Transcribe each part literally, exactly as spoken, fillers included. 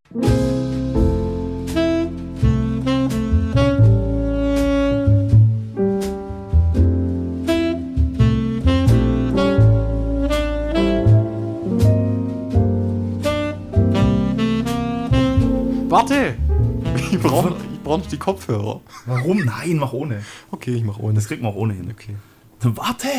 Warte! Ich brauche ich brauch noch die Kopfhörer. Warum? Nein, mach ohne. Okay, ich mach ohne. Das kriegt man auch ohne hin. Okay. Warte!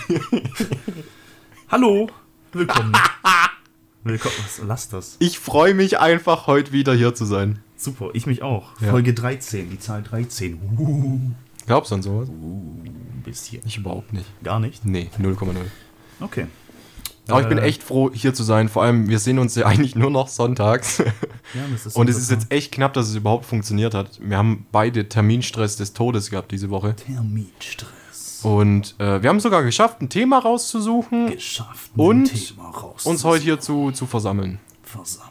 Hallo! Willkommen. Willkommen. Was, lass das. Ich freue mich einfach, heute wieder hier zu sein. Super, ich mich auch. Ja. Folge dreizehn, die Zahl dreizehn. Uh, Glaubst du an sowas? uh, ein bisschen. Ich überhaupt nicht. Gar nicht? Nee, null Komma null. Okay. Aber ich bin Äh, echt froh, hier zu sein. Vor allem, wir sehen uns ja eigentlich nur noch sonntags. Ja, das ist Und es ist jetzt echt knapp, dass es überhaupt funktioniert hat. Wir haben beide Terminstress des Todes gehabt diese Woche. Terminstress. Und äh, wir haben sogar geschafft, ein Thema rauszusuchen Geschafft. und ein Thema raus uns heute hier zu, zu versammeln. versammeln.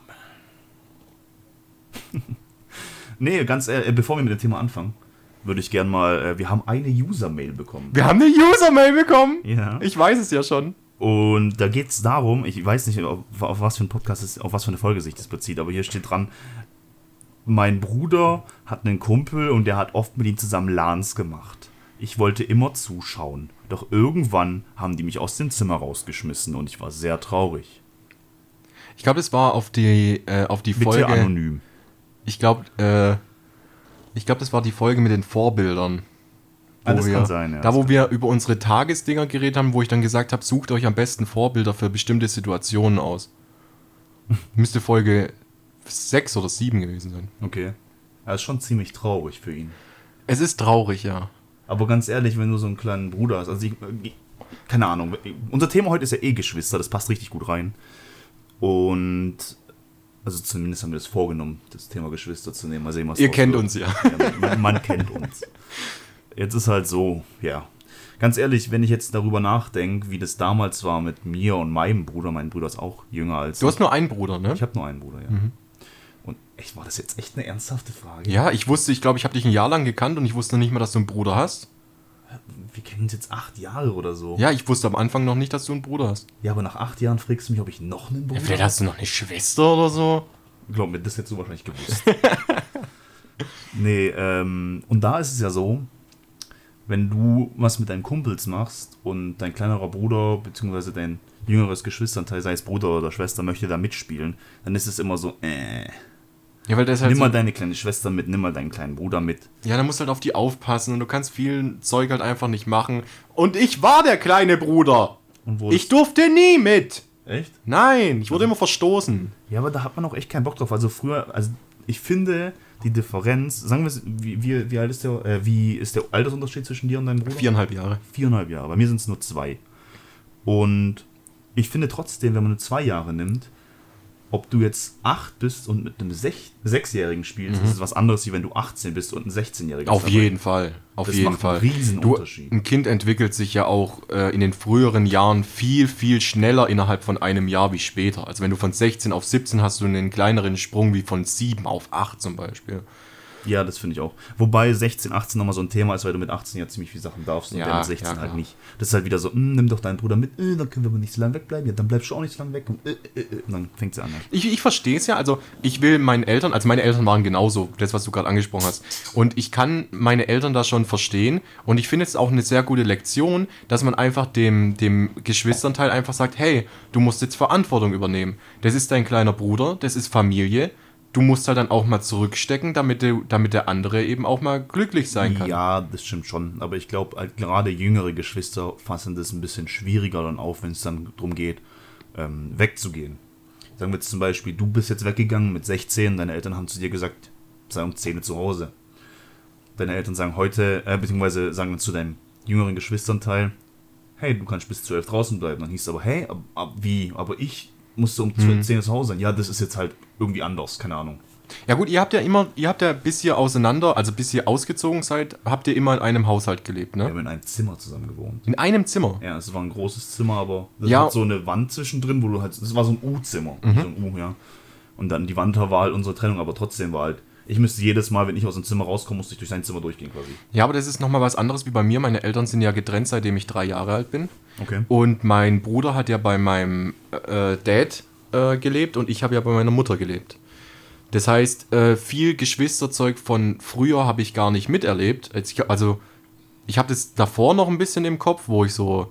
Nee, ganz ehrlich, bevor wir mit dem Thema anfangen, würde ich gern mal, äh, wir haben eine User-Mail bekommen. Wir haben eine User-Mail bekommen. Ja. Ich weiß es ja schon. Und da geht es darum, ich weiß nicht, auf, auf was für ein Podcast es, auf was für eine Folge sich das bezieht, aber hier steht dran, mein Bruder hat einen Kumpel und der hat oft mit ihm zusammen LANs gemacht. Ich wollte immer zuschauen, doch irgendwann haben die mich aus dem Zimmer rausgeschmissen und ich war sehr traurig. Ich glaube, es war auf die, äh, auf die Bitte Folge. anonym. Ich glaube, äh, ich glaube, das war die Folge mit den Vorbildern. Ah, Wo das wir, kann sein, ja. da, wo wir über unsere Tagesdinger geredet haben, wo ich dann gesagt habe, sucht euch am besten Vorbilder für bestimmte Situationen aus. Müsste Folge sechs oder sieben gewesen sein. Okay. Das ist schon ziemlich traurig für ihn. Es ist traurig, ja. Aber ganz ehrlich, wenn du so einen kleinen Bruder hast, also ich, keine Ahnung, unser Thema heute ist ja eh Geschwister, das passt richtig gut rein. Und, also zumindest haben wir das vorgenommen, das Thema Geschwister zu nehmen. Mal sehen, was Ihr draus kennt wird. uns ja. Ja, man, man kennt uns. Jetzt ist halt so, ja. Ganz ehrlich, wenn ich jetzt darüber nachdenke, wie das damals war mit mir und meinem Bruder, mein Bruder ist auch jünger als Du hast ich. nur einen Bruder, ne? Ich habe nur einen Bruder, ja. Mhm. Und echt, war das jetzt echt eine ernsthafte Frage? Ja, ich wusste, ich glaube, ich habe dich ein Jahr lang gekannt und ich wusste nicht mal, dass du einen Bruder hast. Wir kennen uns jetzt acht Jahre oder so. Ja, ich wusste am Anfang noch nicht, dass du einen Bruder hast. Ja, aber nach acht Jahren fragst du mich, ob ich noch einen Bruder Ja, vielleicht hast du noch eine Schwester oder so. Glaub mir, das hättest du wahrscheinlich gewusst. Nee, ähm, und da ist es ja so, wenn du was mit deinen Kumpels machst und dein kleinerer Bruder bzw. dein jüngeres Geschwisterteil, sei es Bruder oder Schwester, möchte da mitspielen, dann ist es immer so, äh, Ja, weil das halt nimm so, mal deine kleine Schwester mit, nimm mal deinen kleinen Bruder mit. ja, da musst du halt auf die aufpassen und du kannst viel Zeug halt einfach nicht machen. Und ich war der kleine Bruder. Und wo Ich durfte nie mit. Echt? Nein, ich wurde immer verstoßen. Ja, aber da hat man auch echt keinen Bock drauf. Also früher, also ich finde die Differenz, sagen wir es, wie, wie, wie alt ist der, äh, wie ist der Altersunterschied zwischen dir und deinem Bruder? Viereinhalb Jahre. Viereinhalb Jahre. Bei mir sind es nur zwei. Und ich finde trotzdem, wenn man nur zwei Jahre nimmt, ob du jetzt acht bist und mit einem Sech- Sechsjährigen spielst, Mhm. ist es was anderes, wie wenn du achtzehn bist und ein sechzehnjähriger Auf dabei. jeden Fall. Auf Das jeden macht Fall. einen riesen Du, Unterschied. ein Kind entwickelt sich ja auch äh, in den früheren Jahren viel, viel schneller innerhalb von einem Jahr wie später. Also wenn du von sechzehn auf siebzehn hast du einen kleineren Sprung wie von sieben auf acht zum Beispiel. Ja, das finde ich auch. Wobei sechzehn, achtzehn nochmal so ein Thema ist, weil du mit achtzehn ja ziemlich viele Sachen darfst und Ja, der mit sechzehn ja, halt klar. nicht. Das ist halt wieder so, "Hm, nimm doch deinen Bruder mit, äh, dann können wir aber nicht so lange wegbleiben, ja, dann bleibst du auch nicht so lange weg und, äh, äh, äh, und dann fängt sie an. Halt. Ich, ich verstehe es ja, also ich will meinen Eltern, also meine Eltern waren genauso, das, was du gerade angesprochen hast. Und ich kann meine Eltern da schon verstehen und ich finde es auch eine sehr gute Lektion, dass man einfach dem, dem Geschwisternteil einfach sagt, hey, du musst jetzt Verantwortung übernehmen. Das ist dein kleiner Bruder, das ist Familie. Du musst halt dann auch mal zurückstecken, damit, der, damit der andere eben auch mal glücklich sein kann. Ja, das stimmt schon. Aber ich glaube, halt gerade jüngere Geschwister fassen das ein bisschen schwieriger dann auf, wenn es dann darum geht, ähm, wegzugehen. Sagen wir jetzt zum Beispiel, du bist jetzt weggegangen mit sechzehn, deine Eltern haben zu dir gesagt, sei um zehn Uhr zu Hause. Deine Eltern sagen heute, äh, beziehungsweise sagen dann zu deinem jüngeren Geschwisternteil, hey, du kannst bis zwölf draußen bleiben. Dann hieß es aber, hey, ab, ab, wie? Aber ich musste um Hm. zehn Uhr zu Hause sein. Ja, das ist jetzt halt irgendwie anders, keine Ahnung. Ja gut, ihr habt ja immer, ihr habt ja bis ihr auseinander, also bis ihr ausgezogen seid, habt ihr immer in einem Haushalt gelebt, Wir ne? haben in einem Zimmer zusammen gewohnt. In einem Zimmer. Ja, es war ein großes Zimmer, aber das Ja. hat so eine Wand zwischendrin, wo du halt, das war so ein U-Zimmer, Mhm. so ein U, ja. Und dann die Wand war halt unsere Trennung, aber trotzdem war halt, ich müsste jedes Mal, wenn ich aus dem Zimmer rauskomme, musste ich durch sein Zimmer durchgehen quasi. Ja, aber das ist nochmal was anderes wie bei mir. Meine Eltern sind ja getrennt, seitdem ich drei Jahre alt bin. Okay. Und mein Bruder hat ja bei meinem äh, Dad äh, gelebt und ich habe ja bei meiner Mutter gelebt. Das heißt, äh, viel Geschwisterzeug von früher habe ich gar nicht miterlebt. Also, ich habe das davor noch ein bisschen im Kopf, wo ich so,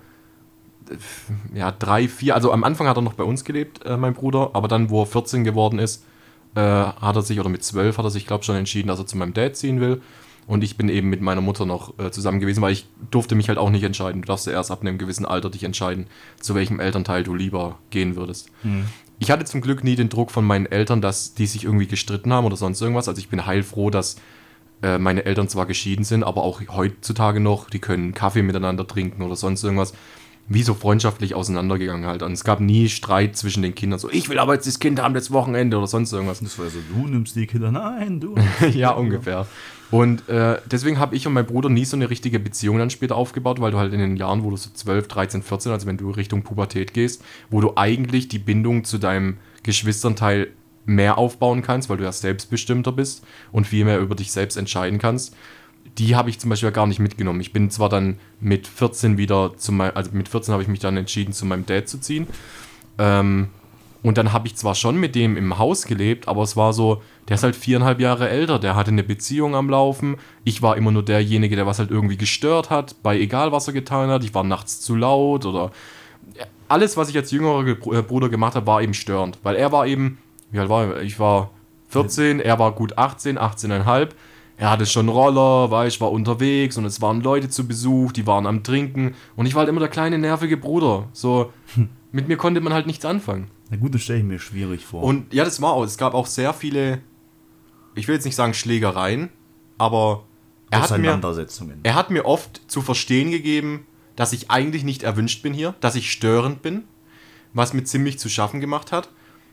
äh, ja, drei, vier, also am Anfang hat er noch bei uns gelebt, äh, mein Bruder, aber dann, wo er vierzehn geworden ist, äh, hat er sich, oder mit zwölf hat er sich, glaube ich, schon entschieden, dass er zu meinem Dad ziehen will. Und ich bin eben mit meiner Mutter noch äh, zusammen gewesen, weil ich durfte mich halt auch nicht entscheiden. Du darfst ja erst ab einem gewissen Alter dich entscheiden, zu welchem Elternteil du lieber gehen würdest. Mhm. Ich hatte zum Glück nie den Druck von meinen Eltern, dass die sich irgendwie gestritten haben oder sonst irgendwas. Also ich bin heilfroh, dass äh, meine Eltern zwar geschieden sind, aber auch heutzutage noch, die können Kaffee miteinander trinken oder sonst irgendwas. Wie so freundschaftlich auseinandergegangen halt. Und es gab nie Streit zwischen den Kindern. So, ich will aber jetzt das Kind haben, das Wochenende oder sonst irgendwas. Das war so, du nimmst die Kinder, nein, du. Ja, ungefähr. Und äh, deswegen habe ich und mein Bruder nie so eine richtige Beziehung dann später aufgebaut, weil du halt in den Jahren, wo du so zwölf, dreizehn, vierzehn, also wenn du Richtung Pubertät gehst, wo du eigentlich die Bindung zu deinem Geschwisternteil mehr aufbauen kannst, weil du ja selbstbestimmter bist und viel mehr über dich selbst entscheiden kannst. Die habe ich zum Beispiel gar nicht mitgenommen. Ich bin zwar dann mit vierzehn wieder zu meinem, also mit vierzehn habe ich mich dann entschieden, zu meinem Dad zu ziehen. Ähm, und dann habe ich zwar schon mit dem im Haus gelebt, aber es war so, der ist halt viereinhalb Jahre älter, der hatte eine Beziehung am Laufen. Ich war immer nur derjenige, der was halt irgendwie gestört hat, bei egal was er getan hat. Ich war nachts zu laut oder alles, was ich als jüngerer Bruder gemacht habe, war eben störend. Weil er war eben, wie alt war er? Ich war vierzehn, er war gut achtzehn, achtzehn Komma fünf. Er hatte schon Roller, weil ich war unterwegs und es waren Leute zu Besuch, die waren am Trinken und ich war halt immer der kleine, nervige Bruder. So, mit mir konnte man halt nichts anfangen. Na gut, das stelle ich mir schwierig vor. Und ja, das war auch, es gab auch sehr viele, ich will jetzt nicht sagen Schlägereien, aber er hat mir, er hat mir oft zu verstehen gegeben, dass ich eigentlich nicht erwünscht bin hier, dass ich störend bin, was mir ziemlich zu schaffen gemacht hat,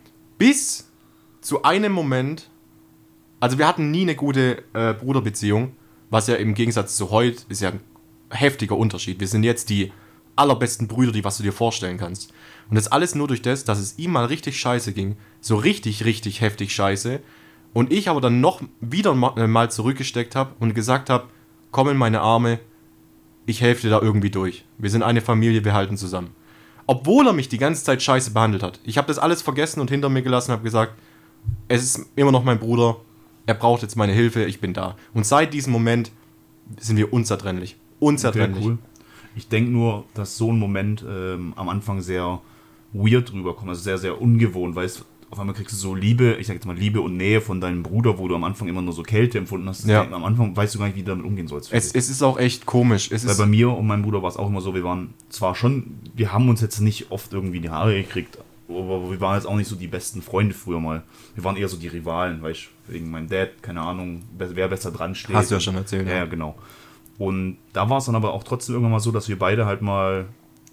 bis zu einem Moment. Also wir hatten nie eine gute äh, Bruderbeziehung, was ja im Gegensatz zu heute ist ja ein heftiger Unterschied. Wir sind jetzt die allerbesten Brüder, die was du dir vorstellen kannst. Und das alles nur durch das, dass es ihm mal richtig scheiße ging. So richtig, richtig heftig scheiße. Und ich aber dann noch wieder mal zurückgesteckt habe und gesagt habe, komm in meine Arme, ich helfe dir da irgendwie durch. Wir sind eine Familie, wir halten zusammen. Obwohl er mich die ganze Zeit scheiße behandelt hat. Ich habe das alles vergessen und hinter mir gelassen und habe gesagt, es ist immer noch mein Bruder, er braucht jetzt meine Hilfe, ich bin da. Und seit diesem Moment sind wir unzertrennlich. Unzertrennlich. Okay, cool. Ich denke nur, dass so ein Moment ähm, am Anfang sehr weird rüberkommt, also sehr, sehr ungewohnt, weil es, auf einmal kriegst du so Liebe, ich sag jetzt mal Liebe und Nähe von deinem Bruder, wo du am Anfang immer nur so Kälte empfunden hast. Ja. Am Anfang weißt du gar nicht, wie du damit umgehen sollst. Es, es ist auch echt komisch. Es weil ist bei mir und meinem Bruder war es auch immer so, wir waren zwar schon, wir haben uns jetzt nicht oft irgendwie in die Haare gekriegt, aber wir waren jetzt auch nicht so die besten Freunde früher mal. Wir waren eher so die Rivalen, weißt du, wegen meinem Dad, keine Ahnung, wer besser dran steht. Hast du ja schon erzählt. Ja, ja, genau. Und da war es dann aber auch trotzdem irgendwann mal so, dass wir beide halt mal,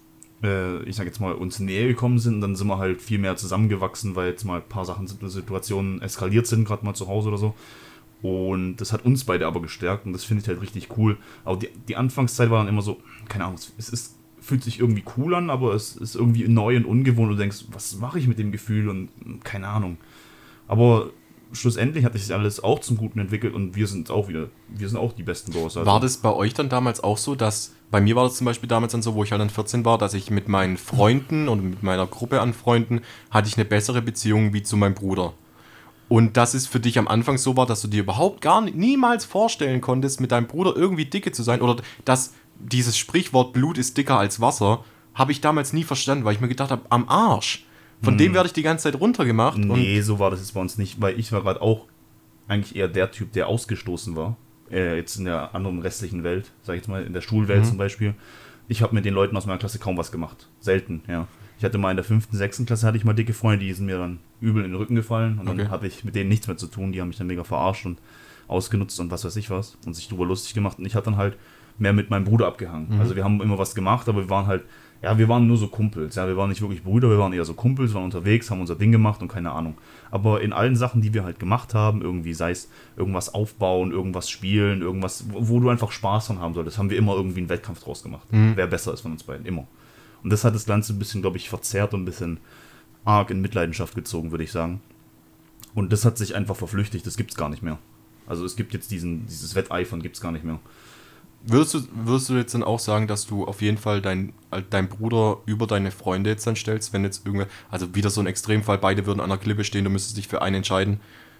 äh, ich sag jetzt mal, uns näher gekommen sind. Und dann sind wir halt viel mehr zusammengewachsen, weil jetzt mal ein paar Sachen, Situationen eskaliert sind, gerade mal zu Hause oder so. Und das hat uns beide aber gestärkt und das finde ich halt richtig cool. Aber die, die Anfangszeit war dann immer so, keine Ahnung, es ist, fühlt sich irgendwie cool an, aber es ist irgendwie neu und ungewohnt und du denkst, was mache ich mit dem Gefühl und keine Ahnung. Aber schlussendlich hat sich alles auch zum Guten entwickelt und wir sind auch wieder, wir sind auch die besten Bros. Also. War das bei euch dann damals auch so, dass, bei mir war das zum Beispiel damals dann so, wo ich halt dann vierzehn war, dass ich mit meinen Freunden und mit meiner Gruppe an Freunden hatte ich eine bessere Beziehung wie zu meinem Bruder. Und dass es für dich am Anfang so war, dass du dir überhaupt gar nicht, niemals vorstellen konntest, mit deinem Bruder irgendwie dicke zu sein oder dass dieses Sprichwort Blut ist dicker als Wasser, habe ich damals nie verstanden, weil ich mir gedacht habe, am Arsch. Von hm. dem werde ich die ganze Zeit runtergemacht. Nee, und so war das jetzt bei uns nicht, weil ich war gerade auch eigentlich eher der Typ, der ausgestoßen war. Äh, jetzt in der anderen restlichen Welt, sag ich jetzt mal, in der Schulwelt mhm. zum Beispiel. Ich habe mit den Leuten aus meiner Klasse kaum was gemacht. Selten, ja. Ich hatte mal in der fünften, sechsten Klasse hatte ich mal dicke Freunde, die sind mir dann übel in den Rücken gefallen und dann okay. hatte ich mit denen nichts mehr zu tun. Die haben mich dann mega verarscht und ausgenutzt und was weiß ich was und sich drüber lustig gemacht. Und ich hatte dann halt mehr mit meinem Bruder abgehangen. Mhm. Also wir haben immer was gemacht, aber wir waren halt, ja, wir waren nur so Kumpels. Ja, wir waren nicht wirklich Brüder, wir waren eher so Kumpels, waren unterwegs, haben unser Ding gemacht und keine Ahnung. Aber in allen Sachen, die wir halt gemacht haben, irgendwie, sei es irgendwas aufbauen, irgendwas spielen, irgendwas, wo du einfach Spaß dran haben solltest, haben wir immer irgendwie einen Wettkampf draus gemacht. Mhm. Wer besser ist von uns beiden, immer. Und das hat das Ganze ein bisschen, glaube ich, verzerrt und ein bisschen arg in Mitleidenschaft gezogen, würde ich sagen. Und das hat sich einfach verflüchtigt, das gibt's gar nicht mehr. Also es gibt jetzt diesen, dieses Wetteifern gibt's gar nicht mehr. Würdest du, würdest du jetzt dann auch sagen, dass du auf jeden Fall dein, dein Bruder über deine Freunde jetzt dann stellst, wenn jetzt irgendwer, also wieder so ein Extremfall, beide würden an der Klippe stehen, du müsstest dich für einen entscheiden,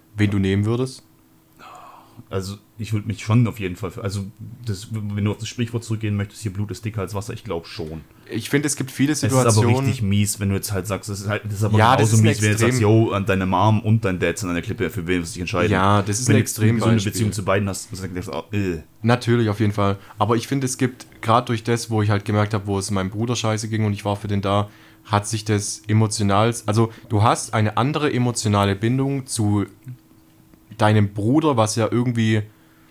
Wen du nehmen würdest? Also ich würde mich schon auf jeden Fall, für, also das, wenn du auf das Sprichwort zurückgehen möchtest, hier Blut ist dicker als Wasser, ich glaube schon. Ich finde, es gibt viele Situationen... Es ist aber richtig mies, wenn du jetzt halt sagst, das ist, halt, das ist aber ja, genauso das ist mies, wenn du jetzt extrem, sagst, yo, an deine Mom und dein Dad sind an der Klippe, für wen du dich entscheiden. Ja, das ist wenn ein du extrem eine gesunde Beispiel. Beziehung zu beiden hast, dann denkst du, oh, äh. Natürlich, auf jeden Fall. Aber ich finde, es gibt, gerade durch das, wo ich halt gemerkt habe, wo es meinem Bruder scheiße ging und ich war für den da, hat sich das emotional... Also du hast eine andere emotionale Bindung zu deinem Bruder, was ja irgendwie...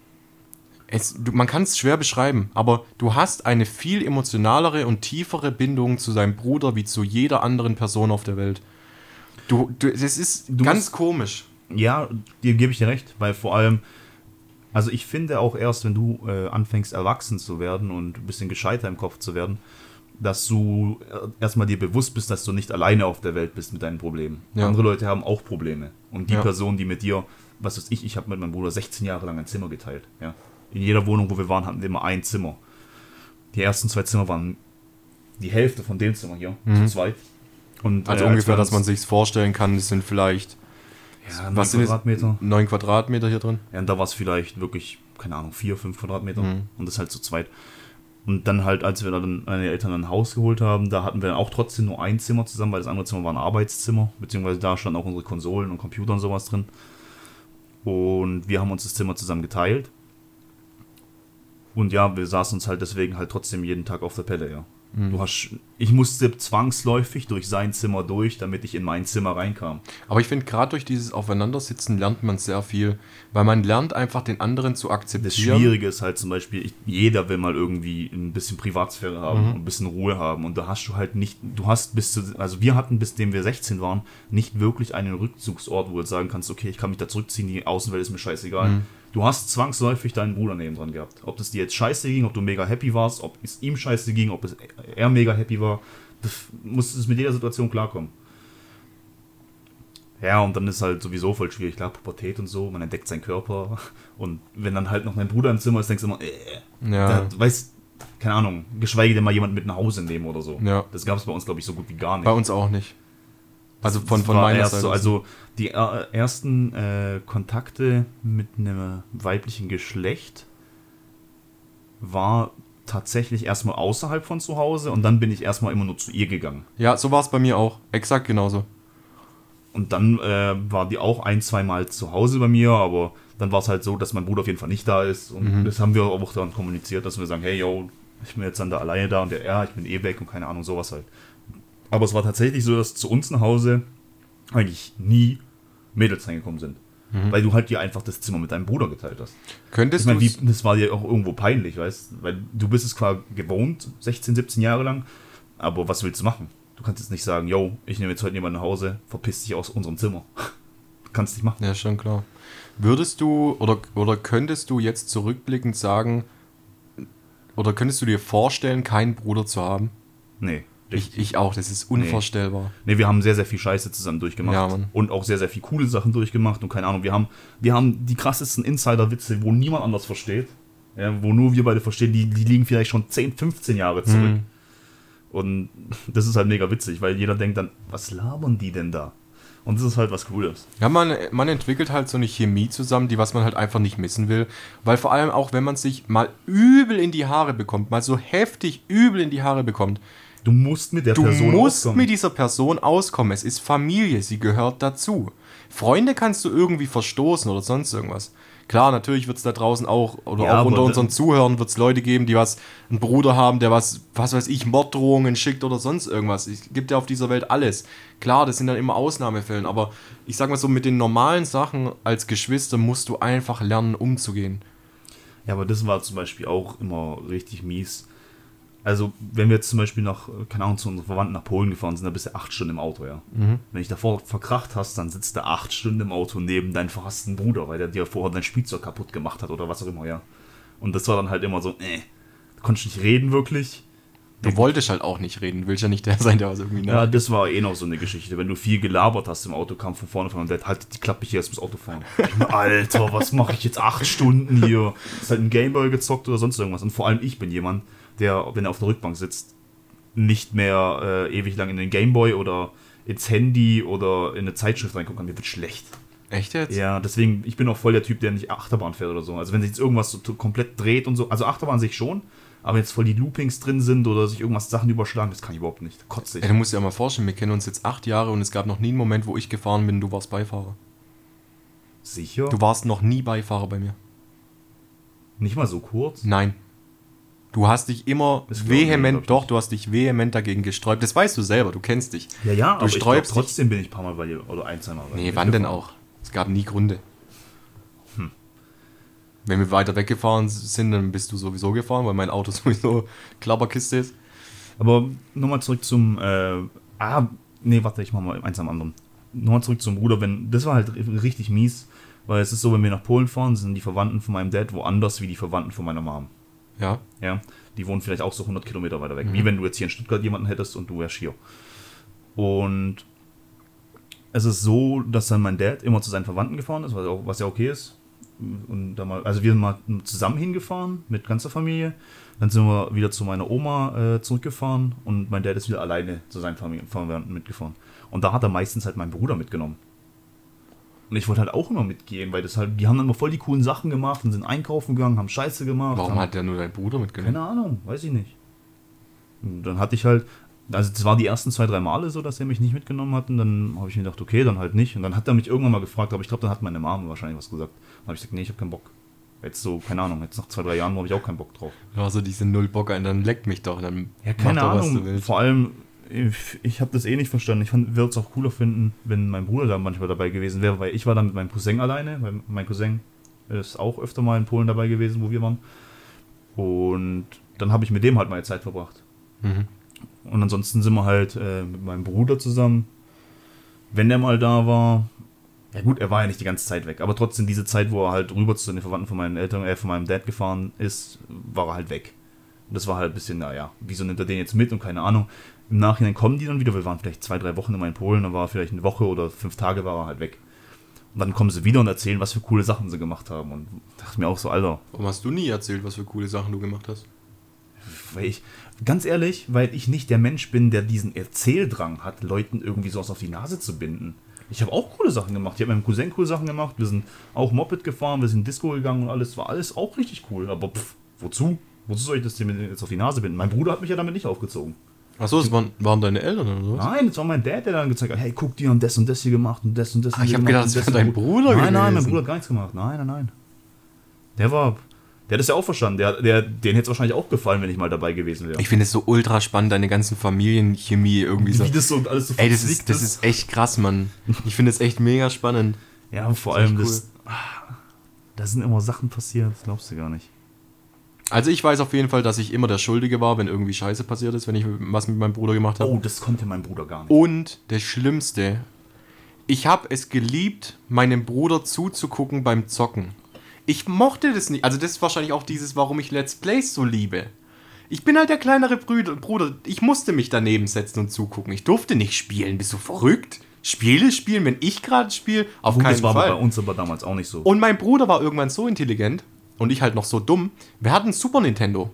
Es, du, man kann es schwer beschreiben, aber du hast eine viel emotionalere und tiefere Bindung zu deinem Bruder wie zu jeder anderen Person auf der Welt. Du, du, das ist Du ganz musst- komisch. Ja, dir gebe ich dir recht, weil vor allem, also ich finde auch erst, wenn du äh, anfängst erwachsen zu werden und ein bisschen gescheiter im Kopf zu werden, dass du äh, erstmal dir bewusst bist, dass du nicht alleine auf der Welt bist mit deinen Problemen. Ja. Andere Leute haben auch Probleme. Und die Ja. Person, die mit dir, was weiß ich, ich habe mit meinem Bruder sechzehn Jahre lang ein Zimmer geteilt. Ja. In jeder Wohnung, wo wir waren, hatten wir immer ein Zimmer. Die ersten zwei Zimmer waren die Hälfte von dem Zimmer hier, Mhm. zu zweit. Und, Also äh, als ungefähr, wir dass uns- man sich's vorstellen kann, es sind vielleicht ja, was neun sind Quadratmeter. es? neun Quadratmeter hier drin. Ja, und da war es vielleicht wirklich, keine Ahnung, vier, fünf Quadratmeter. Mhm. Und das halt zu zweit. Und dann halt, als wir dann meine Eltern ein Haus geholt haben, da hatten wir dann auch trotzdem nur ein Zimmer zusammen, weil das andere Zimmer war ein Arbeitszimmer, beziehungsweise da standen auch unsere Konsolen und Computer und sowas drin. Und wir haben uns das Zimmer zusammen geteilt. Und ja, wir saßen uns halt deswegen halt trotzdem jeden Tag auf der Pelle, ja. Mhm. Du hast, ich musste zwangsläufig durch sein Zimmer durch, damit ich in mein Zimmer reinkam. Aber ich finde, gerade durch dieses Aufeinandersitzen lernt man sehr viel, weil man lernt einfach den anderen zu akzeptieren. Das Schwierige ist halt zum Beispiel, ich, jeder will mal irgendwie ein bisschen Privatsphäre haben Mhm. und ein bisschen Ruhe haben. Und da hast du halt nicht, du hast bis zu, also wir hatten, bis dem wir sechzehn waren, nicht wirklich einen Rückzugsort, wo du jetzt sagen kannst, okay, ich kann mich da zurückziehen, die Außenwelt ist mir scheißegal. Mhm. Du hast zwangsläufig deinen Bruder neben dran gehabt. Ob das dir jetzt scheiße ging, ob du mega happy warst, ob es ihm scheiße ging, ob es er mega happy war, du musstest mit jeder Situation klarkommen. Ja, und dann ist halt sowieso voll schwierig, klar, Pubertät und so, man entdeckt seinen Körper und wenn dann halt noch dein Bruder im Zimmer ist, denkst du immer, äh, Ja. da, weißt, keine Ahnung, geschweige denn mal jemand mit nach Hause nehmen oder so. Ja. Das gab es bei uns, glaube ich, so gut wie gar nicht. Bei uns auch nicht. Also von, Das von war meiner erst Seite. so, also die äh, ersten äh, Kontakte mit einem weiblichen Geschlecht war tatsächlich erstmal außerhalb von zu Hause und dann bin ich erstmal immer nur zu ihr gegangen. ja, so war es bei mir auch. Exakt genauso. Und dann äh, war die auch ein, zwei Mal zu Hause bei mir, aber dann war es halt so, dass mein Bruder auf jeden Fall nicht da ist. Und Mhm. das haben wir auch dann kommuniziert, dass wir sagen, hey, yo, ich bin jetzt dann da alleine da und der, ja, ich bin eh weg und keine Ahnung, sowas halt. Aber es war tatsächlich so, dass zu uns nach Hause eigentlich nie Mädels reingekommen sind. Mhm. Weil du halt dir einfach das Zimmer mit deinem Bruder geteilt hast. Ich Könntest meine, du wie, das war dir auch irgendwo peinlich, weißt du? Weil du bist es zwar gewohnt, sechzehn, siebzehn Jahre lang, aber was willst du machen? Du kannst jetzt nicht sagen, yo, ich nehme jetzt heute jemanden nach Hause, verpiss dich aus unserem Zimmer. Du kannst nicht machen. Ja, schon klar. Würdest du oder, oder könntest du jetzt zurückblickend sagen, oder könntest du dir vorstellen, keinen Bruder zu haben? Nee. Ich, ich auch, das ist unvorstellbar. Nee, wir haben sehr, sehr viel Scheiße zusammen durchgemacht. Ja, Mann. Und auch sehr, sehr viel coole Sachen durchgemacht. Und keine Ahnung, wir haben, wir haben die krassesten Insider-Witze, wo niemand anders versteht. Ja, wo nur wir beide verstehen, die, die liegen vielleicht schon zehn, fünfzehn Jahre zurück. Mhm. Und das ist halt mega witzig, weil jeder denkt dann, was labern die denn da? Und das ist halt was Cooles. Ja, man, man entwickelt halt so eine Chemie zusammen, die was man halt einfach nicht missen will. Weil vor allem auch, wenn man sich mal übel in die Haare bekommt, mal so heftig übel in die Haare bekommt, Du musst mit der du Person musst auskommen. mit dieser Person auskommen. Es ist Familie, sie gehört dazu. Freunde kannst du irgendwie verstoßen oder sonst irgendwas. Klar, natürlich wird es da draußen auch, oder Ja, auch unter aber unseren da- Zuhörern wird es Leute geben, die was, einen Bruder haben, der was, was weiß ich, Morddrohungen schickt oder sonst irgendwas. Es gibt ja auf dieser Welt alles. Klar, das sind dann immer Ausnahmefällen, aber ich sag mal so, mit den normalen Sachen als Geschwister musst du einfach lernen, umzugehen. Ja, aber das war zum Beispiel auch immer richtig mies. Also, wenn wir jetzt zum Beispiel nach, keine Ahnung, zu unseren Verwandten nach Polen gefahren sind, dann bist du acht Stunden im Auto, ja. Mhm. Wenn ich davor verkracht hast, dann sitzt du acht Stunden im Auto neben deinem verhassten Bruder, weil der dir vorher dein Spielzeug kaputt gemacht hat oder was auch immer, ja. Und das war dann halt immer so, äh, du konntest nicht reden wirklich. Du wolltest halt auch nicht reden, willst ja nicht der sein, der was irgendwie Ja, das war eh noch so eine Geschichte. Wenn du viel gelabert hast im Auto, kam von vorne von der halt die Klappe hier erst ins Auto fahren. Alter, was mache ich jetzt acht Stunden hier? Ist halt ein Gameboy gezockt oder sonst irgendwas. Und vor allem ich bin jemand, der, wenn er auf der Rückbank sitzt, nicht mehr äh, ewig lang in den Gameboy oder ins Handy oder in eine Zeitschrift reingucken kann. Mir wird schlecht. Echt jetzt? Ja, deswegen, ich bin auch voll der Typ, der nicht Achterbahn fährt oder so. Also wenn sich jetzt irgendwas so komplett dreht und so, also Achterbahn sich schon, aber jetzt voll die Loopings drin sind oder sich irgendwas Sachen überschlagen, das kann ich überhaupt nicht. Kotze ich. Ey, du musst dir ja mal vorstellen, wir kennen uns jetzt acht Jahre und es gab noch nie einen Moment, wo ich gefahren bin, du warst Beifahrer. Sicher? Du warst noch nie Beifahrer bei mir. Nicht mal so kurz? Nein. Du hast dich immer Das glaub ich nicht, vehement, glaub ich doch, nicht. du hast dich vehement dagegen gesträubt. Das weißt du selber, du kennst dich. Ja, ja, Du aber ich glaub, sträubst dich- trotzdem bin ich ein paar Mal bei dir, oder ein, zwei Mal bei dir Nee, wann denn mitgefahren. auch? Es gab nie Gründe. Hm. Wenn wir weiter weggefahren sind, dann bist du sowieso gefahren, weil mein Auto sowieso Klapperkiste ist. Aber nochmal zurück zum, äh, ah, nee, warte, ich mach mal eins am anderen. Nochmal zurück zum Bruder, wenn, das war halt richtig mies, weil es ist so, wenn wir nach Polen fahren, sind die Verwandten von meinem Dad woanders wie die Verwandten von meiner Mom. Ja. Ja, die wohnen vielleicht auch so hundert Kilometer weiter weg. Mhm. Wie wenn du jetzt hier in Stuttgart jemanden hättest und du wärst hier. Und es ist so, dass dann mein Dad immer zu seinen Verwandten gefahren ist, was, auch, was ja okay ist. Und da mal, also wir sind mal zusammen hingefahren mit ganzer Familie. Dann sind wir wieder zu meiner Oma äh, zurückgefahren und mein Dad ist wieder alleine zu seinen Familien, Verwandten mitgefahren. Und da hat er meistens halt meinen Bruder mitgenommen. Und ich wollte halt auch immer mitgehen, weil das halt, die haben dann immer voll die coolen Sachen gemacht und sind einkaufen gegangen, haben Scheiße gemacht. Warum haben, hat der nur deinen Bruder mitgenommen? Keine Ahnung, weiß ich nicht. Und dann hatte ich halt, also das war die ersten zwei, drei Male so, dass er mich nicht mitgenommen hat. Und dann habe ich mir gedacht, okay, dann halt nicht. Und dann hat er mich irgendwann mal gefragt, aber ich glaube, dann hat meine Mama wahrscheinlich was gesagt. Dann habe ich gesagt, nee, ich habe keinen Bock. Jetzt so, keine Ahnung, jetzt nach zwei, drei Jahren habe ich auch keinen Bock drauf. Ja, so diese Null-Bock ein, dann leckt mich doch. Dann Ja, keine mach doch, was Ahnung. du willst. Vor allem, ich, ich habe das eh nicht verstanden. Ich würde es auch cooler finden, wenn mein Bruder da manchmal dabei gewesen wäre, weil ich war dann mit meinem Cousin alleine, weil mein Cousin ist auch öfter mal in Polen dabei gewesen, wo wir waren. Und dann habe ich mit dem halt meine Zeit verbracht. Mhm. Und ansonsten sind wir halt äh, mit meinem Bruder zusammen. Wenn der mal da war, ja gut, er war ja nicht die ganze Zeit weg, aber trotzdem diese Zeit, wo er halt rüber zu den Verwandten von meinen Eltern, äh, von meinem Dad gefahren ist, war er halt weg. Und das war halt ein bisschen, naja, wieso nimmt er den jetzt mit und keine Ahnung. Im Nachhinein kommen die dann wieder, wir waren vielleicht zwei, drei Wochen immer in Polen, dann war er vielleicht eine Woche oder fünf Tage war er halt weg. Und dann kommen sie wieder und erzählen, was für coole Sachen sie gemacht haben. Und dachte mir auch so, Alter, Warum hast du nie erzählt, was für coole Sachen du gemacht hast? weil ich, ganz ehrlich, weil ich nicht der Mensch bin, der diesen Erzähldrang hat, Leuten irgendwie sowas auf die Nase zu binden. Ich habe auch coole Sachen gemacht. Ich habe mit meinem Cousin coole Sachen gemacht. Wir sind auch Moped gefahren, wir sind Disco gegangen und alles. War alles auch richtig cool. Aber pff, wozu? Wozu soll ich das dem jetzt auf die Nase binden? Mein Bruder hat mich ja damit nicht aufgezogen. Achso, es waren, waren deine Eltern oder was? Nein, das war mein Dad, der dann gezeigt hat, hey, guck, die haben das und das hier gemacht und das und das Ah, hier ich hab gemacht gedacht, und das das wäre und dein gut. Bruder Nein, nein, mein gewesen. Bruder hat gar nichts gemacht. Nein, nein, nein. Der war, der hat es ja auch verstanden. Der, der, den hätte es wahrscheinlich auch gefallen, wenn ich mal dabei gewesen wäre. Ich finde es so ultra spannend, deine ganzen Familienchemie irgendwie so. Wie das so alles so Ey, das verzwickt ist, das ist echt krass, Mann. Ich finde es echt mega spannend. Ja, vor Das ist allem echt das. ah, Da sind immer Sachen passiert, das glaubst du gar nicht. Also ich weiß auf jeden Fall, dass ich immer der Schuldige war, wenn irgendwie Scheiße passiert ist, wenn ich was mit meinem Bruder gemacht habe. Oh, das konnte mein Bruder gar nicht. Und das Schlimmste, ich habe es geliebt, meinem Bruder zuzugucken beim Zocken. Ich mochte das nicht. Also das ist wahrscheinlich auch dieses, warum ich Let's Plays so liebe. Ich bin halt der kleinere Brüder, Bruder. Ich musste mich daneben setzen und zugucken. Ich durfte nicht spielen. Bist du verrückt? Spiele spielen, wenn ich gerade spiele? Auf Gut, keinen das war Fall. bei uns aber damals auch nicht so. Und mein Bruder war irgendwann so intelligent und ich halt noch so dumm. Wir hatten Super Nintendo.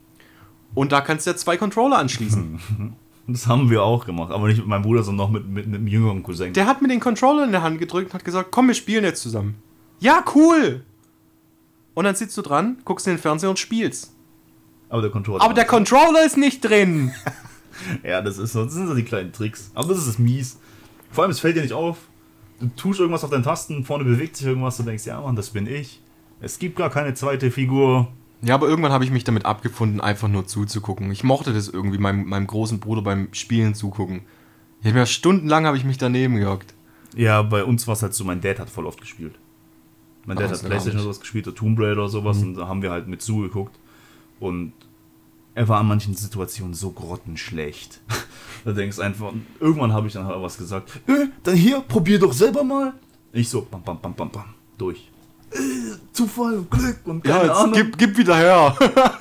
Und da kannst du ja zwei Controller anschließen. Das haben wir auch gemacht, aber nicht mit meinem Bruder, sondern noch mit, mit, mit einem jüngeren Cousin. Der hat mir den Controller in der Hand gedrückt und hat gesagt, komm, wir spielen jetzt zusammen. Ja, cool. Und dann sitzt du dran, guckst in den Fernseher und spielst. aber der Controller. Aber der Controller ist nicht drin. Ja, das, ist so, das sind so die kleinen Tricks. Aber das ist mies. Vor allem, es fällt dir nicht auf. Du tust irgendwas auf deinen Tasten, vorne bewegt sich irgendwas, du denkst, ja Mann, das bin ich. Es gibt gar keine zweite Figur. Ja, aber irgendwann habe ich mich damit abgefunden, einfach nur zuzugucken. Ich mochte das irgendwie, meinem, meinem großen Bruder beim Spielen zugucken. Ich hab ja stundenlang habe ich mich daneben gehockt. Ja, bei uns war es halt so, mein Dad hat voll oft gespielt. Mein Ah, Dad das hat ist Playstation gar oder sowas gespielt, oder Tomb Raider oder sowas, Mhm. und da haben wir halt mit zugeguckt. Und er war in manchen Situationen so grottenschlecht. Da denkst du einfach, irgendwann habe ich dann halt was gesagt. Äh, dann hier, probier doch selber mal. Ich so, bam, bam, bam, bam, bam, durch. Äh, Zufall, Glück und keine Ja, jetzt Ahnung. gib, gib wieder her.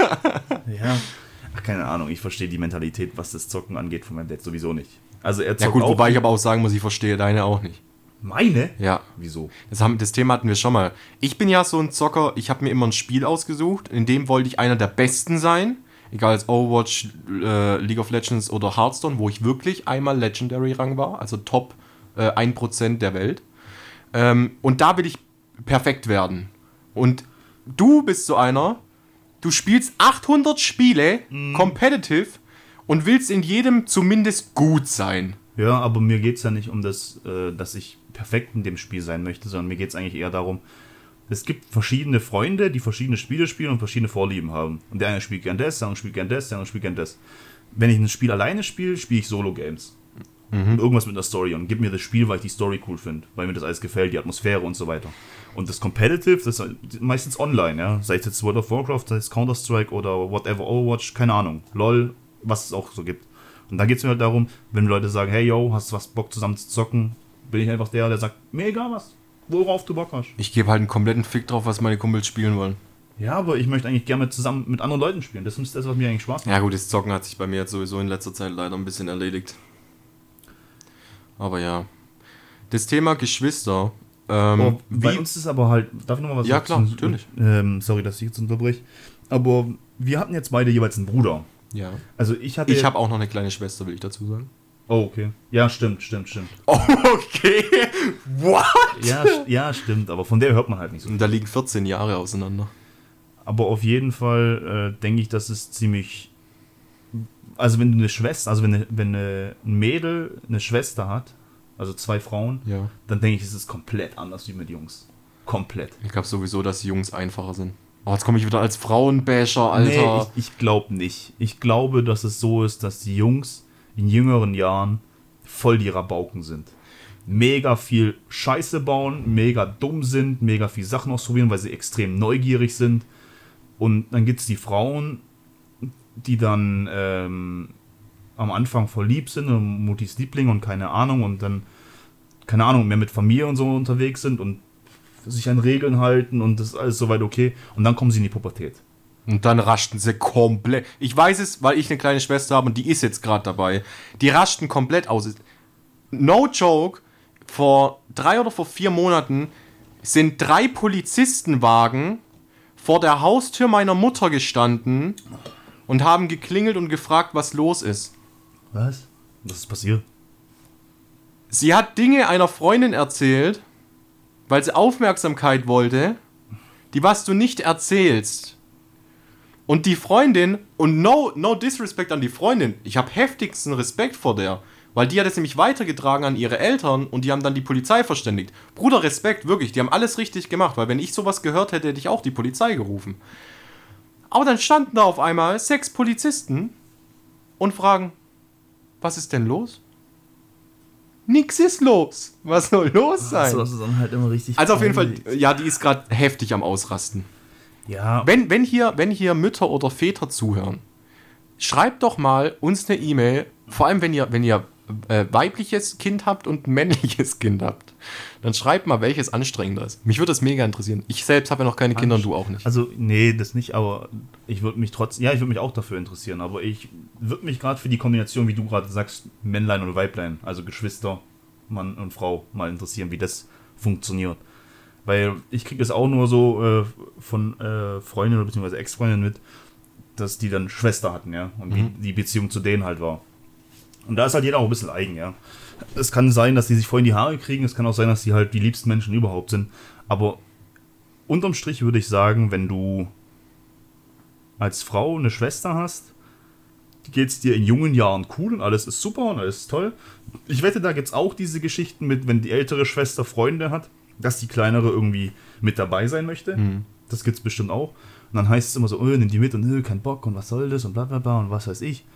Ja. Ach, keine Ahnung, ich verstehe die Mentalität, was das Zocken angeht, von meinem Dad sowieso nicht. Also er zockt Ja gut, auch. wobei ich aber auch sagen muss, ich verstehe deine auch nicht. Meine? Ja, Wieso? das, haben, das Thema hatten wir schon mal. Ich bin ja so ein Zocker, ich habe mir immer ein Spiel ausgesucht, in dem wollte ich einer der Besten sein. Egal als Overwatch, äh, League of Legends oder Hearthstone, wo ich wirklich einmal Legendary-Rang war, also Top äh, ein Prozent der Welt. Ähm, und da will ich perfekt werden. Und du bist so einer, du spielst achthundert Spiele, mhm. competitive, und willst in jedem zumindest gut sein. Ja, aber mir geht es ja nicht um das, äh, dass ich perfekt in dem Spiel sein möchte, sondern mir geht es eigentlich eher darum, es gibt verschiedene Freunde, die verschiedene Spiele spielen und verschiedene Vorlieben haben. Und der eine spielt gern das, der andere spielt gern das, der andere spielt gern das. Wenn ich ein Spiel alleine spiele, spiele ich Solo-Games. Mhm. Irgendwas mit einer Story und gib mir das Spiel, weil ich die Story cool finde, weil mir das alles gefällt, die Atmosphäre und so weiter. Und das Competitive, das ist meistens online, ja. Sei es jetzt World of Warcraft, sei es Counter-Strike oder whatever, Overwatch, keine Ahnung, LOL, was es auch so gibt. Und da geht es mir halt darum, wenn Leute sagen, hey yo, hast du was Bock zusammen zu zocken, bin ich einfach der, der sagt, mir egal was, worauf du Bock hast. Ich gebe halt einen kompletten Fick drauf, was meine Kumpels spielen wollen. Ja, aber ich möchte eigentlich gerne zusammen mit anderen Leuten spielen. Das ist das, was mir eigentlich Spaß macht. Ja gut, das Zocken hat sich bei mir jetzt sowieso in letzter Zeit leider ein bisschen erledigt. Aber ja. Das Thema Geschwister. Ähm, oh, bei uns ist aber halt, darf ich nochmal was ja, sagen? Ja klar, natürlich. Ähm, sorry, dass ich jetzt unterbreche. Aber wir hatten jetzt beide jeweils einen Bruder. Ja. Also ich hatte. Ich habe auch noch eine kleine Schwester, will ich dazu sagen. Oh, okay. Ja, stimmt, stimmt, stimmt. Oh, okay. What? Ja, ja, stimmt, aber von der hört man halt nicht so viel. Und da liegen vierzehn Jahre auseinander. Aber auf jeden Fall äh, denke ich, dass es ziemlich. Also wenn du eine Schwester, also wenn, eine, wenn eine, ein Mädel eine Schwester hat, also zwei Frauen, ja. dann denke ich, es ist komplett anders wie mit Jungs. Komplett. Ich glaube sowieso, dass die Jungs einfacher sind. Oh, jetzt komme ich wieder als Frauenbasher, Alter. Nee, ich, ich glaube nicht. Ich glaube, dass es so ist, dass die Jungs in jüngeren Jahren voll die Rabauken sind. Mega viel Scheiße bauen, mega dumm sind, mega viel Sachen ausprobieren, weil sie extrem neugierig sind. Und dann gibt es die Frauen, die dann ähm, am Anfang voll lieb sind und Mutis Liebling und keine Ahnung und dann, keine Ahnung, mehr mit Familie und so unterwegs sind und sich an Regeln halten und das ist alles soweit okay. Und dann kommen sie in die Pubertät. Und dann raschten sie komplett. Ich weiß es, weil ich eine kleine Schwester habe und die ist jetzt gerade dabei. Die raschten komplett aus. No joke, vor drei oder vor vier Monaten sind drei Polizistenwagen vor der Haustür meiner Mutter gestanden und haben geklingelt und gefragt, was los ist. Was? Was ist passiert? Sie hat Dinge einer Freundin erzählt, weil sie Aufmerksamkeit wollte, die was du nicht erzählst. Und die Freundin, und no, no disrespect an die Freundin, ich habe heftigsten Respekt vor der, weil die hat es nämlich weitergetragen an ihre Eltern und die haben dann die Polizei verständigt. Bruder, Respekt, wirklich, die haben alles richtig gemacht, weil wenn ich sowas gehört hätte, hätte ich auch die Polizei gerufen. Aber dann standen da auf einmal sechs Polizisten und fragen, was ist denn los? Nix ist los. Was soll los sein? Also, das ist dann halt immer richtig. Also auf jeden Fall, ja, die ist gerade heftig am Ausrasten. Ja. Wenn, wenn, hier, wenn hier Mütter oder Väter zuhören, schreibt doch mal uns eine E-Mail, vor allem wenn ihr, wenn ihr äh, weibliches Kind habt und ein männliches Kind habt, dann schreibt mal, welches anstrengender ist. Mich würde das mega interessieren. Ich selbst habe ja noch keine Kinder und du auch nicht. Also, nee, das nicht, aber ich würde mich trotzdem, ja, ich würde mich auch dafür interessieren, aber ich würde mich gerade für die Kombination, wie du gerade sagst, Männlein und Weiblein, also Geschwister, Mann und Frau, mal interessieren, wie das funktioniert. Weil ich kriege es auch nur so äh, von äh, Freundinnen oder beziehungsweise Ex-Freundinnen mit, dass die dann Schwester hatten, ja, und mhm. wie die Beziehung zu denen halt war. Und da ist halt jeder auch ein bisschen eigen, ja. Es kann sein, dass die sich voll in die Haare kriegen, es kann auch sein, dass die halt die liebsten Menschen überhaupt sind. Aber unterm Strich würde ich sagen, wenn du als Frau eine Schwester hast, geht es dir in jungen Jahren cool und alles ist super und alles ist toll. Ich wette, da gibt es auch diese Geschichten mit, wenn die ältere Schwester Freunde hat, dass die kleinere irgendwie mit dabei sein möchte. Mhm. Das gibt es bestimmt auch. Und dann heißt es immer so, oh, nimm die mit und oh, kein Bock und was soll das und bla bla bla und was weiß ich.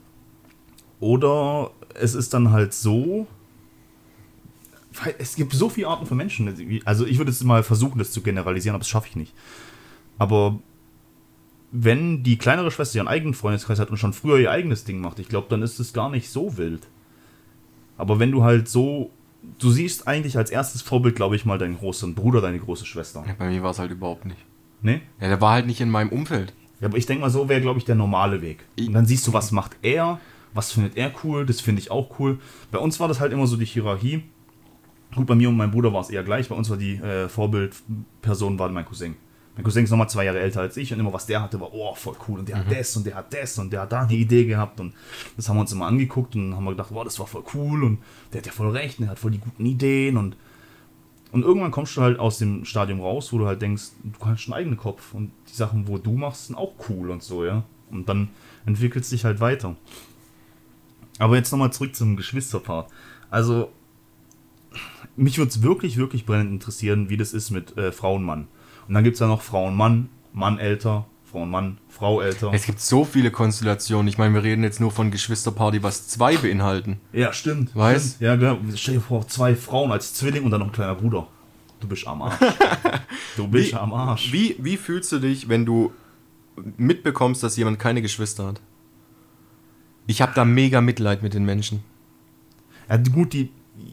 Oder es ist dann halt so, es gibt so viele Arten von Menschen. Also ich würde jetzt mal versuchen, das zu generalisieren, aber das schaffe ich nicht. Aber wenn die kleinere Schwester ihren eigenen Freundeskreis hat und schon früher ihr eigenes Ding macht, ich glaube, dann ist es gar nicht so wild. Aber wenn du halt so, du siehst eigentlich als erstes Vorbild, glaube ich, mal deinen großen Bruder, deine große Schwester. Ja, bei mir war es halt überhaupt nicht. Nee? Ja, der war halt nicht in meinem Umfeld. Ja, aber ich denke mal, so wäre, glaube ich, der normale Weg. Und dann siehst du, was macht er, was findet er cool, das finde ich auch cool. Bei uns war das halt immer so die Hierarchie. Gut, bei mir und meinem Bruder war es eher gleich. Bei uns war die äh, Vorbildperson war mein Cousin. Mein Cousin ist nochmal zwei Jahre älter als ich und immer was der hatte, war oh, voll cool. Und der mhm. hat das und der hat das und der hat da eine Idee gehabt. Und das haben wir uns immer angeguckt und haben wir gedacht, wow, das war voll cool und der hat ja voll recht und der hat voll die guten Ideen. Und, Und irgendwann kommst du halt aus dem Stadium raus, wo du halt denkst, du hast einen eigenen Kopf und die Sachen, wo du machst, sind auch cool und so, ja. Und dann entwickelt es sich halt weiter. Aber jetzt nochmal zurück zum Geschwisterpart. Also, mich würde es wirklich, wirklich brennend interessieren, wie das ist mit äh, Frau und Mann. Und dann gibt es ja noch Frau und Mann, Mann älter, Frau und Mann, Frau älter. Es gibt so viele Konstellationen. Ich meine, wir reden jetzt nur von Geschwisterpaar, die was zwei beinhalten. Ja, stimmt. Weißt? Stimmt. Ja, genau. Stell dir vor, zwei Frauen als Zwilling und dann noch ein kleiner Bruder. Du bist am Arsch. Du bist wie, am Arsch. Wie, wie fühlst du dich, wenn du mitbekommst, dass jemand keine Geschwister hat? Ich habe da mega Mitleid mit den Menschen. Ja, gut, die...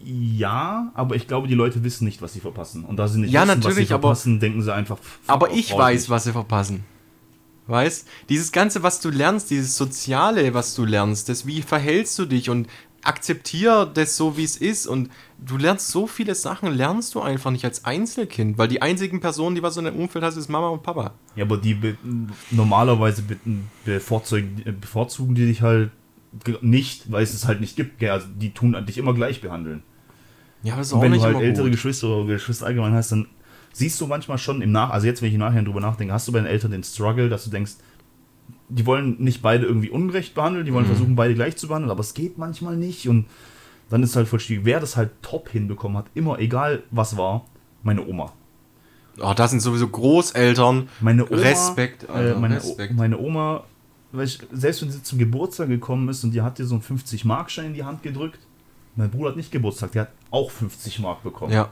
Ja, aber ich glaube, die Leute wissen nicht, was sie verpassen. Und da sie nicht ja, wissen, natürlich, was sie verpassen, aber, denken sie einfach... Aber ich weiß, was sie verpassen. Weißt? Dieses Ganze, was du lernst, dieses Soziale, was du lernst, das wie verhältst du dich und akzeptier das so, wie es ist. Und du lernst so viele Sachen, lernst du einfach nicht als Einzelkind, weil die einzigen Personen, die was in deinem Umfeld hast, ist Mama und Papa. Ja, aber die be- normalerweise be- bevorzugen, bevorzugen die dich halt nicht, weil es es halt nicht gibt. Gell? Also die tun dich immer gleich behandeln. Ja, aber das ist Und auch wenn nicht du halt immer ältere gut. Geschwister oder Geschwister allgemein hast, dann siehst du manchmal schon im Nach... Also jetzt, wenn ich im Nachhinein drüber nachdenke, hast du bei den Eltern den Struggle, dass du denkst, die wollen nicht beide irgendwie ungerecht behandeln, die wollen Mhm. versuchen, beide gleich zu behandeln, aber es geht manchmal nicht. Und dann ist halt voll schwierig. Wer das halt top hinbekommen hat, immer, egal was war, meine Oma. Oh, das sind sowieso Großeltern. Meine Oma, Respekt, Alter, äh, meine, Respekt. meine Oma, weil ich, selbst wenn sie zum Geburtstag gekommen ist und die hat dir so einen fünfzig-Mark-Schein in die Hand gedrückt, mein Bruder hat nicht Geburtstag, der hat auch fünfzig Mark bekommen. Ja.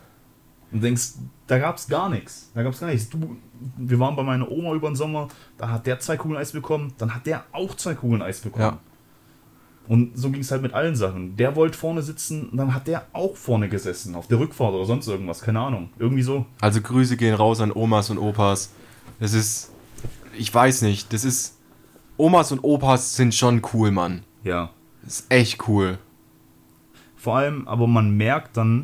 Und denkst, da gab's gar nichts. Da gab's gar nichts. Du, wir waren bei meiner Oma über den Sommer, da hat der zwei Kugeln Eis bekommen, dann hat der auch zwei Kugeln Eis bekommen. Ja. Und so ging es halt mit allen Sachen. Der wollte vorne sitzen, dann hat der auch vorne gesessen, auf der Rückfahrt oder sonst irgendwas, keine Ahnung. Irgendwie so. Also Grüße gehen raus an Omas und Opas. Das ist, ich weiß nicht, das ist, Omas und Opas sind schon cool, Mann. Ja. Das ist echt cool. Vor allem, aber man merkt dann,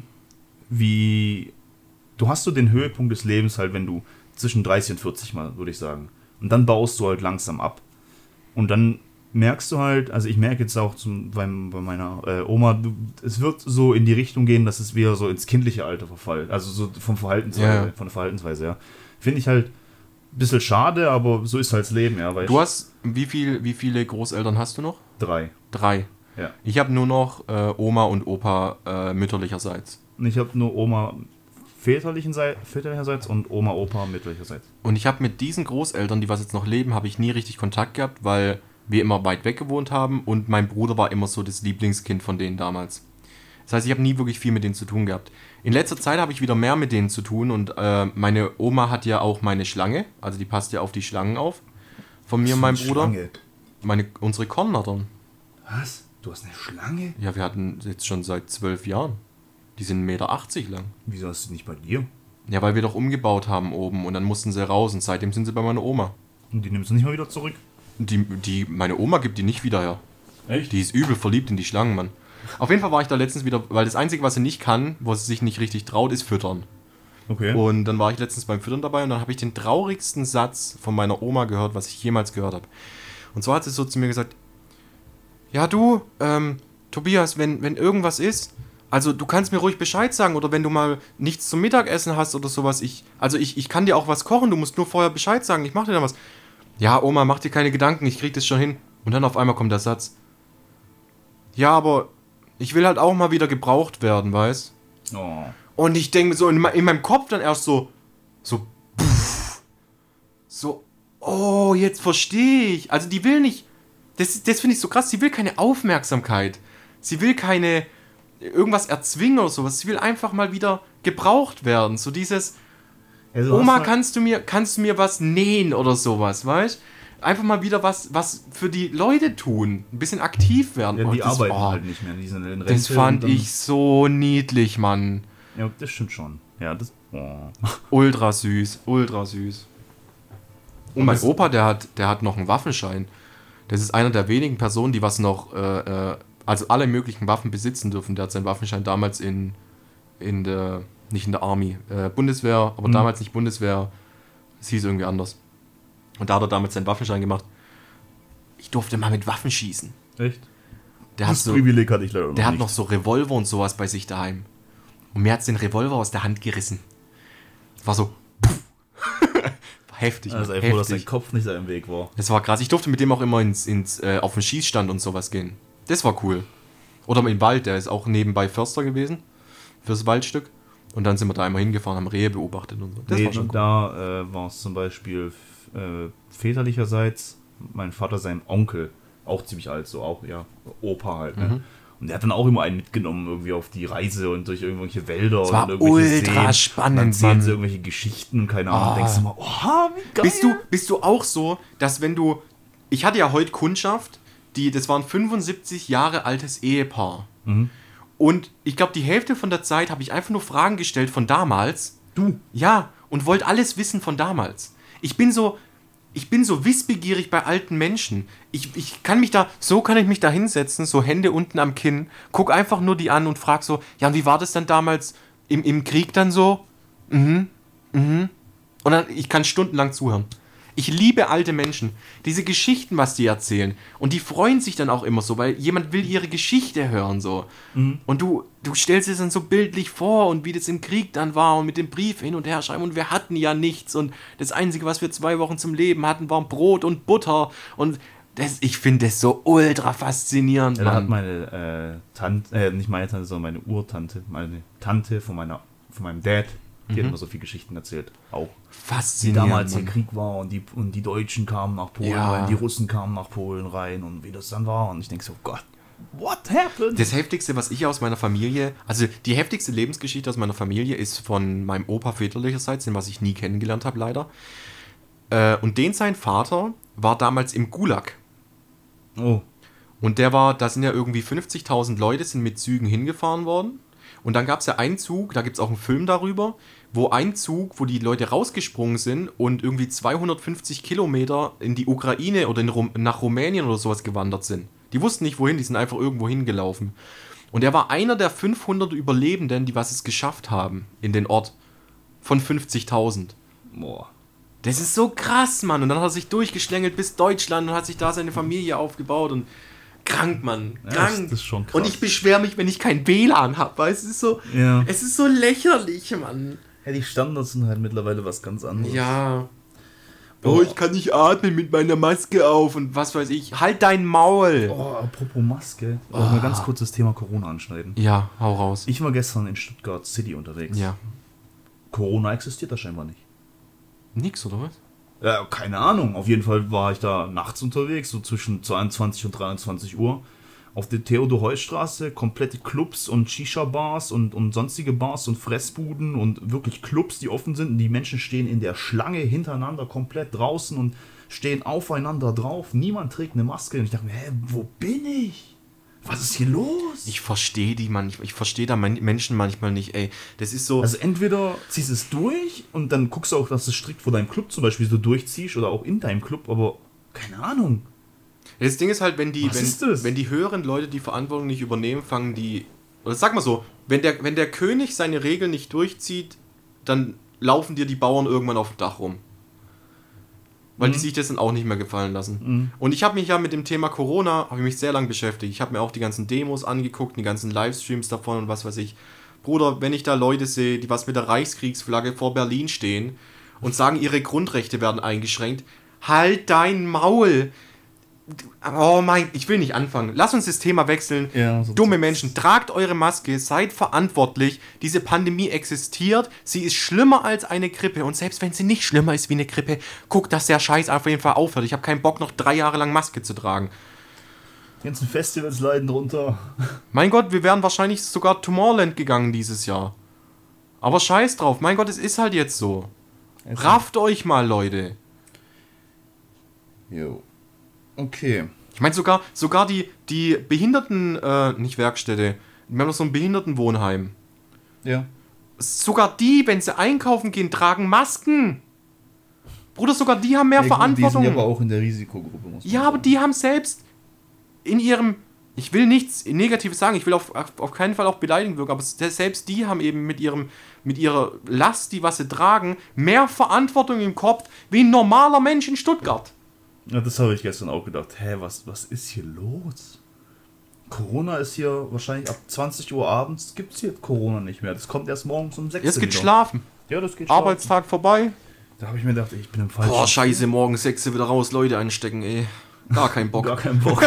wie... Du hast so den Höhepunkt des Lebens halt, wenn du zwischen dreißig und vierzig mal, würde ich sagen. Und dann baust du halt langsam ab. Und dann merkst du halt, also ich merke jetzt auch zum, bei, bei meiner äh, Oma, du, es wird so in die Richtung gehen, dass es wieder so ins kindliche Alter verfällt. Also so vom Verhaltensweise, Ja. von der Verhaltensweise, ja. Finde ich halt ein bisschen schade, aber so ist halt das Leben, ja. Weil Du hast, wie, viel, wie viele Großeltern hast du noch? drei. Drei. Ja. Ich habe nur noch äh, Oma und Opa äh, mütterlicherseits. Und ich habe nur Oma väterlichen väterlicherseits und Oma, Opa mütterlicherseits. Und ich habe mit diesen Großeltern, die was jetzt noch leben, habe ich nie richtig Kontakt gehabt, weil wir immer weit weg gewohnt haben und mein Bruder war immer so das Lieblingskind von denen damals. Das heißt, ich habe nie wirklich viel mit denen zu tun gehabt. In letzter Zeit habe ich wieder mehr mit denen zu tun und äh, meine Oma hat ja auch meine Schlange, also die passt ja auf die Schlangen auf. Von mir und meinem Bruder. Schlange. Meine, unsere Kornnattern. Was? Du hast eine Schlange? Ja, wir hatten jetzt schon seit zwölf Jahren. Die sind eins Komma achtzig Meter lang. Wieso hast du nicht bei dir? Ja, weil wir doch umgebaut haben oben und dann mussten sie raus und seitdem sind sie bei meiner Oma. Und die nimmst du nicht mal wieder zurück? Die, die, meine Oma gibt die nicht wieder her. Echt? Die ist übel verliebt in die Schlangen, Mann. Auf jeden Fall war ich da letztens wieder, weil das Einzige, was sie nicht kann, wo sie sich nicht richtig traut, ist füttern. Okay. Und dann war ich letztens beim Füttern dabei und dann habe ich den traurigsten Satz von meiner Oma gehört, was ich jemals gehört habe. Und zwar hat sie so zu mir gesagt, ja du, ähm, Tobias, wenn, wenn irgendwas ist, also du kannst mir ruhig Bescheid sagen oder wenn du mal nichts zum Mittagessen hast oder sowas, ich, also ich, ich kann dir auch was kochen, du musst nur vorher Bescheid sagen, ich mach dir dann was. Ja, Oma, mach dir keine Gedanken, ich krieg das schon hin. Und dann auf einmal kommt der Satz, ja, aber ich will halt auch mal wieder gebraucht werden, weißt? Oh. Und ich denke so in, me- in meinem Kopf dann erst so, so, pff, so, oh, jetzt verstehe ich. Also die will nicht, das, das finde ich so krass, sie will keine Aufmerksamkeit. Sie will keine, irgendwas erzwingen oder sowas. Sie will einfach mal wieder gebraucht werden. So dieses, Also Oma, hast du- kannst du mir, kannst du mir was nähen oder sowas, weißt? Einfach mal wieder was, was für die Leute tun. Ein bisschen aktiv werden. Ja, Oh, die das, arbeiten oh, halt nicht mehr. Die sind in Rente das fand und dann- ich so niedlich, Mann. Ja, das stimmt schon. Ja, das... Oh. Ultra süß, ultra süß. Und mein Opa, der hat, der hat noch einen Waffenschein. Das ist einer der wenigen Personen, die was noch, äh, äh, also alle möglichen Waffen besitzen dürfen. Der hat seinen Waffenschein damals in, in der, nicht in der Army, äh, Bundeswehr, aber Mhm. damals nicht Bundeswehr, es hieß irgendwie anders. Und da hat er damals seinen Waffenschein gemacht. Ich durfte mal mit Waffen schießen. Echt? Der hat, Das so, Privileg hatte ich leider noch der hat nicht. noch so Revolver und sowas bei sich daheim. Und mir hat's den Revolver aus der Hand gerissen. Das war so, war heftig. Also Mann, einfach, dass heftig. dein Kopf nicht da im Weg war. Das war krass. Ich durfte mit dem auch immer ins, ins, äh, auf den Schießstand und sowas gehen. Das war cool. Oder im Wald, der ist auch nebenbei Förster gewesen. Fürs Waldstück. Und dann sind wir da einmal hingefahren, haben Rehe beobachtet und so. Das Nee, war schon und cool. da äh, war es zum Beispiel äh, väterlicherseits mein Vater, sein Onkel, auch ziemlich alt, so auch, ja, Opa halt, ne? Mhm. Und der hat dann auch immer einen mitgenommen, irgendwie auf die Reise und durch irgendwelche Wälder Das war und irgendwelche ultra Seen. spannend, Und dann erzählen Mann. sie irgendwelche Geschichten, keine Ahnung, Ah. denkst du mal, oh, wie geil. Bist du, bist du auch so, dass wenn du... Ich hatte ja heute Kundschaft, die, das war ein fünfundsiebzig Jahre altes Ehepaar. Mhm. Und ich glaube, die Hälfte von der Zeit habe ich einfach nur Fragen gestellt von damals. Du? Ja, und wollte alles wissen von damals. Ich bin so... Ich bin so wissbegierig bei alten Menschen. Ich, ich kann mich da, so kann ich mich da hinsetzen, so Hände unten am Kinn, guck einfach nur die an und frag so, ja, und wie war das dann damals im, im Krieg dann so? Mhm, mhm. Und dann, ich kann stundenlang zuhören. Ich liebe alte Menschen. Diese Geschichten, was die erzählen. Und die freuen sich dann auch immer so, weil jemand will ihre Geschichte hören, so. Mhm. Und du, du stellst es dann so bildlich vor und wie das im Krieg dann war und mit dem Brief hin und her schreiben und wir hatten ja nichts und das Einzige, was wir zwei Wochen zum Leben hatten, war Brot und Butter und das, ich finde das so ultra faszinierend, Ja, da hat Mann. meine äh, Tante, äh, nicht meine Tante, sondern meine Urtante, meine Tante von, meiner, von meinem Dad, die hat immer so viele Geschichten erzählt, auch. Wie Faszinierend, damals Mann. der Krieg war und die, und die Deutschen kamen nach Polen Ja. rein, die Russen kamen nach Polen rein und wie das dann war. Und ich denke so, Gott, what happened? Das Heftigste, was ich aus meiner Familie, also die heftigste Lebensgeschichte aus meiner Familie ist von meinem Opa väterlicherseits, den was ich nie kennengelernt habe, leider. Äh, und den sein Vater war damals im Gulag. Oh, Und der war, da sind ja irgendwie fünfzigtausend Leute sind mit Zügen hingefahren worden. Und dann gab es ja einen Zug, da gibt es auch einen Film darüber, wo ein Zug, wo die Leute rausgesprungen sind und irgendwie zweihundertfünfzig Kilometer in die Ukraine oder in Rum, nach Rumänien oder sowas gewandert sind. Die wussten nicht wohin, die sind einfach irgendwo hingelaufen. Und er war einer der fünfhundert Überlebenden, die was es geschafft haben in den Ort von fünfzigtausend. boah. Das ist so krass, Mann. Und dann hat er sich durchgeschlängelt bis Deutschland und hat sich da seine Familie aufgebaut und krank, Mann. Ja, Krank. das ist schon krass. Und ich beschwere mich, wenn ich kein W L A N habe, weil es ist so, Ja. es ist so lächerlich, Mann. Ja, die Standards sind halt mittlerweile was ganz anderes. Ja. Oh. Oh, ich kann nicht atmen mit meiner Maske auf und was weiß ich. Halt dein Maul. Oh, apropos Maske. Ich wollte mal ganz kurz das Thema Corona anschneiden. Ja, hau raus. Ich war gestern in Stuttgart City unterwegs. Ja. Corona existiert da scheinbar nicht. Nix, oder was? Ja, keine Ahnung. Auf jeden Fall war ich da nachts unterwegs, so zwischen zweiundzwanzig und dreiundzwanzig Uhr. Auf der Theodor-Heuss-Straße, komplette Clubs und Shisha-Bars und, und sonstige Bars und Fressbuden und wirklich Clubs, die offen sind. Und die Menschen stehen in der Schlange hintereinander komplett draußen und stehen aufeinander drauf. Niemand trägt eine Maske. Und ich dachte mir, hä, wo bin ich? Was ist hier los? Ich verstehe die manchmal, ich verstehe da man- Menschen manchmal nicht, ey. Das ist so. Also entweder ziehst du es durch und dann guckst du auch, dass du es strikt vor deinem Club zum Beispiel so durchziehst oder auch in deinem Club, aber keine Ahnung. Das Ding ist halt, wenn die, Was ist wenn, das? wenn die höheren Leute die Verantwortung nicht übernehmen, fangen die. Oder sag mal so, wenn der, wenn der König seine Regeln nicht durchzieht, dann laufen dir die Bauern irgendwann auf dem Dach rum. Weil die sich das dann auch nicht mehr gefallen lassen. Mhm. Und ich habe mich ja mit dem Thema Corona, habe ich mich sehr lange beschäftigt. Ich habe mir auch die ganzen Demos angeguckt, die ganzen Livestreams davon und was weiß ich. Bruder, wenn ich da Leute sehe, die was mit der Reichskriegsflagge vor Berlin stehen und sagen, ihre Grundrechte werden eingeschränkt, halt dein Maul! Oh mein, ich will nicht anfangen. Lass uns das Thema wechseln. Ja, so- Dumme Menschen, tragt eure Maske, seid verantwortlich. Diese Pandemie existiert. Sie ist schlimmer als eine Grippe. Und selbst wenn sie nicht schlimmer ist wie eine Grippe, guckt, dass der Scheiß auf jeden Fall aufhört. Ich habe keinen Bock, noch drei Jahre lang Maske zu tragen. Die ganzen Festivals leiden drunter. Mein Gott, wir wären wahrscheinlich sogar Tomorrowland gegangen dieses Jahr. Aber scheiß drauf. Mein Gott, es ist halt jetzt so. Rafft euch mal, Leute. Jo. Okay. Ich meine, sogar, sogar die, die Behinderten, äh, nicht Werkstätte, wir haben doch so ein Behindertenwohnheim. Ja. Sogar die, wenn sie einkaufen gehen, tragen Masken. Bruder, sogar die haben mehr Ja, gut, Verantwortung. Die sind ja aber auch in der Risikogruppe. Muss man Ja, aber sagen. die haben selbst in ihrem, ich will nichts Negatives sagen, ich will auf, auf keinen Fall auch beleidigend wirken, aber selbst die haben eben mit ihrem, mit ihrer Last, die was sie tragen, mehr Verantwortung im Kopf wie ein normaler Mensch in Stuttgart. Ja, das habe ich gestern auch gedacht. Hä, was, was ist hier los? Corona ist hier wahrscheinlich ab zwanzig Uhr abends, gibt es hier Corona nicht mehr. Das kommt erst morgens um sechs Uhr. Jetzt geht schlafen. Ja, das geht Arbeitstag vorbei. Da habe ich mir gedacht, ich bin im falschen... Boah, scheiße, morgen sechs Uhr wieder raus, Leute einstecken, ey. Gar kein Bock. Gar keinen Bock.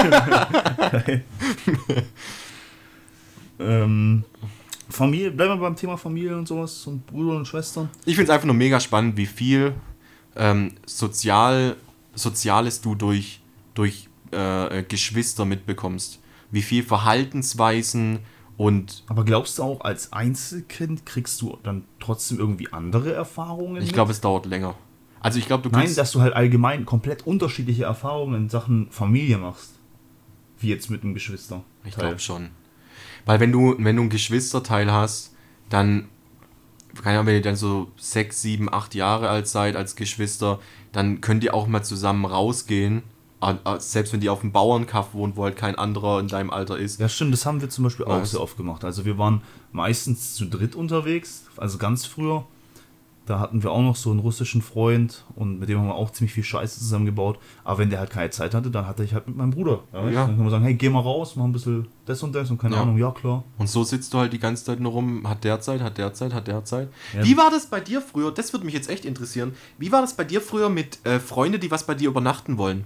ähm, Familie, bleiben wir beim Thema Familie und sowas und Brüder und Schwestern. Ich finde es einfach nur mega spannend, wie viel ähm, sozial, Soziales du durch, durch äh, Geschwister mitbekommst. Wie viel Verhaltensweisen und... Aber glaubst du auch, als Einzelkind kriegst du dann trotzdem irgendwie andere Erfahrungen? Ich glaube, es dauert länger. Also ich glaube, du Nein, kannst... dass du halt allgemein komplett unterschiedliche Erfahrungen in Sachen Familie machst. Wie jetzt mit einem Geschwister. Ich glaube schon. Weil wenn du, wenn du ein Geschwisterteil hast, dann, keine Ahnung, wenn ihr dann so sechs, sieben, acht Jahre alt seid als Geschwister, dann könnt ihr auch mal zusammen rausgehen. Selbst wenn die auf dem Bauernkaff wohnt, wo halt kein anderer in deinem Alter ist. Ja, stimmt, das haben wir zum Beispiel auch Was? sehr oft gemacht. Also wir waren meistens zu dritt unterwegs, also ganz früher. Da hatten wir auch noch so einen russischen Freund und mit dem haben wir auch ziemlich viel Scheiße zusammengebaut. Aber wenn der halt keine Zeit hatte, dann hatte ich halt mit meinem Bruder. Ja, Ja. Dann kann man sagen, hey, geh mal raus, mach ein bisschen das und das und keine Ja. Ahnung, ja klar. Und so sitzt du halt die ganze Zeit nur rum, hat der Zeit, hat der Zeit, hat der Zeit. Ja. Wie war das bei dir früher? Das würde mich jetzt echt interessieren. Wie war das bei dir früher mit äh, Freunden, die was bei dir übernachten wollen?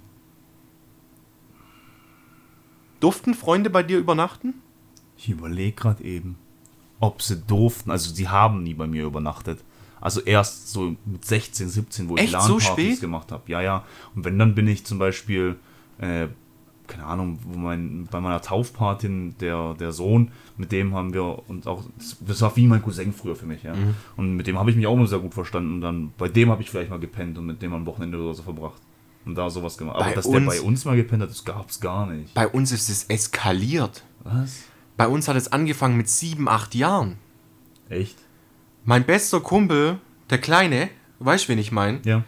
Durften Freunde bei dir übernachten? Ich überlege gerade eben, ob sie durften. Also sie haben nie bei mir übernachtet. Also erst so mit sechzehn, siebzehn, wo Echt? ich So LAN-Partys spät? gemacht habe. Ja, ja. Und wenn, dann bin ich zum Beispiel, äh, keine Ahnung, wo mein, bei meiner Taufpatin, der, der Sohn, mit dem haben wir uns auch, das war wie mein Cousin früher für mich, ja. Mhm. Und mit dem habe ich mich auch immer sehr gut verstanden. Und dann, bei dem habe ich vielleicht mal gepennt und mit dem am Wochenende oder so verbracht. Und da sowas gemacht. Aber Bei dass uns- der bei uns mal gepennt hat, das gab es gar nicht. Bei uns ist es eskaliert. Was? Bei uns hat es angefangen mit sieben, acht Jahren. Echt? Mein bester Kumpel, der Kleine, du weißt, wen ich meine, Ja.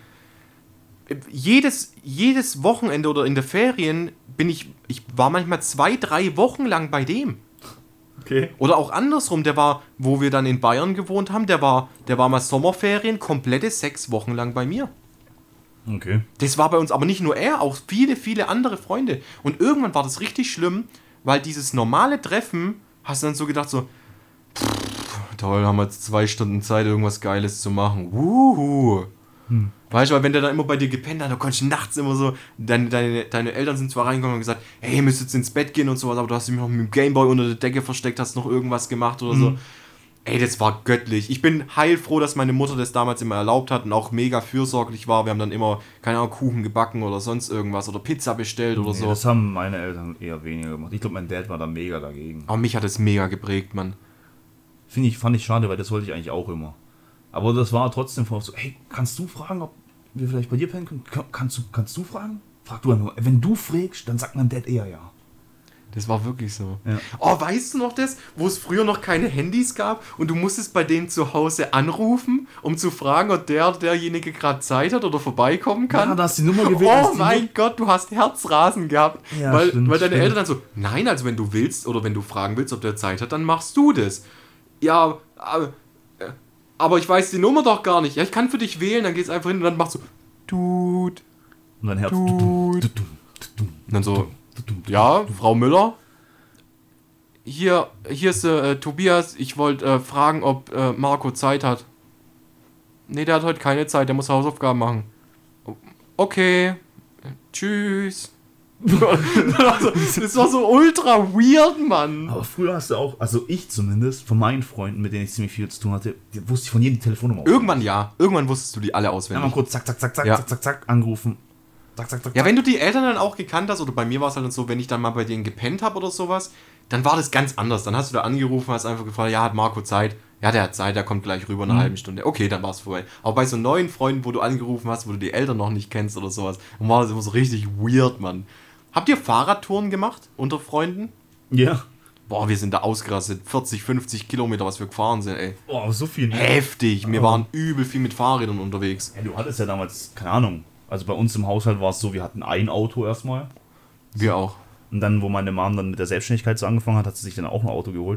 jedes, jedes Wochenende oder in der Ferien bin ich, ich war manchmal zwei, drei Wochen lang bei dem. Okay. Oder auch andersrum, der war, wo wir dann in Bayern gewohnt haben, der war, der war mal Sommerferien, komplette sechs Wochen lang bei mir. Okay. Das war bei uns aber nicht nur er, auch viele, viele andere Freunde. Und irgendwann war das richtig schlimm, weil dieses normale Treffen, hast du dann so gedacht, so, pff, toll, haben wir jetzt zwei Stunden Zeit, irgendwas Geiles zu machen. Wuhu. Hm. Weißt du, weil wenn der dann immer bei dir gepennt hat, du konntest nachts immer so, deine, deine, deine Eltern sind zwar reingekommen und gesagt, hey, ihr müsst jetzt ins Bett gehen und sowas, aber du hast dich noch mit dem Gameboy unter der Decke versteckt, hast noch irgendwas gemacht oder so. Ey, das war göttlich. Ich bin heilfroh, dass meine Mutter das damals immer erlaubt hat und auch mega fürsorglich war. Wir haben dann immer, keine Ahnung, Kuchen gebacken oder sonst irgendwas oder Pizza bestellt oder Nee, so. das haben meine Eltern eher weniger gemacht. Ich glaube, mein Dad war da mega dagegen. Aber mich hat es mega geprägt, Mann. Finde ich, fand ich schade, weil das wollte ich eigentlich auch immer. Aber das war trotzdem vor so, hey, kannst du fragen, ob wir vielleicht bei dir pennen können? Kann- Kannst du, kannst du fragen? Frag du einfach. Wenn du fragst, dann sagt mein Dad eher ja. Das war wirklich so. Ja. Oh, weißt du noch das, wo es früher noch keine Handys gab und du musstest bei denen zu Hause anrufen, um zu fragen, ob der derjenige gerade Zeit hat oder vorbeikommen kann? Ja, da hast du die Nummer gewählt. hast Oh die mein Nu- Gott, du hast Herzrasen gehabt. Ja, weil, stimmt, weil deine stimmt. Eltern dann so, nein, also wenn du willst oder wenn du fragen willst, ob der Zeit hat, dann machst du das. Ja, aber, äh, aber ich weiß die Nummer doch gar nicht. Ja, ich kann für dich wählen, dann geht's einfach hin und dann machst du, tut. Und dein Herz. Tut. Und dann so, ja, Frau Müller, hier, hier ist äh, Tobias, ich wollte äh, fragen, ob äh, Marco Zeit hat. Nee, der hat heute keine Zeit, der muss Hausaufgaben machen. Okay, tschüss. Also, das war so ultra weird, Mann. Aber früher hast du auch, also ich zumindest, von meinen Freunden, mit denen ich ziemlich viel zu tun hatte, die wusste ich von jedem die Telefonnummer. Irgendwann ja, irgendwann wusstest du die alle Einmal auswendig. kurz zack, zack, zack, zack, Ja. zack, zack, zack, angerufen. Zack, zack, zack, Ja, zack. wenn du die Eltern dann auch gekannt hast, oder bei mir war es halt so, wenn ich dann mal bei denen gepennt habe oder sowas, dann war das ganz anders. Dann hast du da angerufen, hast einfach gefragt, ja, hat Marco Zeit? Ja, der hat Zeit, der kommt gleich rüber in einer Mhm. halben Stunde. Okay, dann war es vorbei. Aber bei so neuen Freunden, wo du angerufen hast, wo du die Eltern noch nicht kennst oder sowas, dann war das immer so richtig weird, Mann. Habt ihr Fahrradtouren gemacht unter Freunden? Ja. Boah, wir sind da ausgerastet. vierzig, fünfzig Kilometer, was wir gefahren sind, ey. Oh, so viel. Ne? Heftig. Wir Oh. waren übel viel mit Fahrrädern unterwegs. Ja, du hattest ja damals, keine Ahnung, also bei uns im Haushalt war es so, wir hatten ein Auto erstmal. Wir auch. Und dann, wo meine Mom dann mit der Selbstständigkeit so angefangen hat, hat sie sich dann auch ein Auto geholt.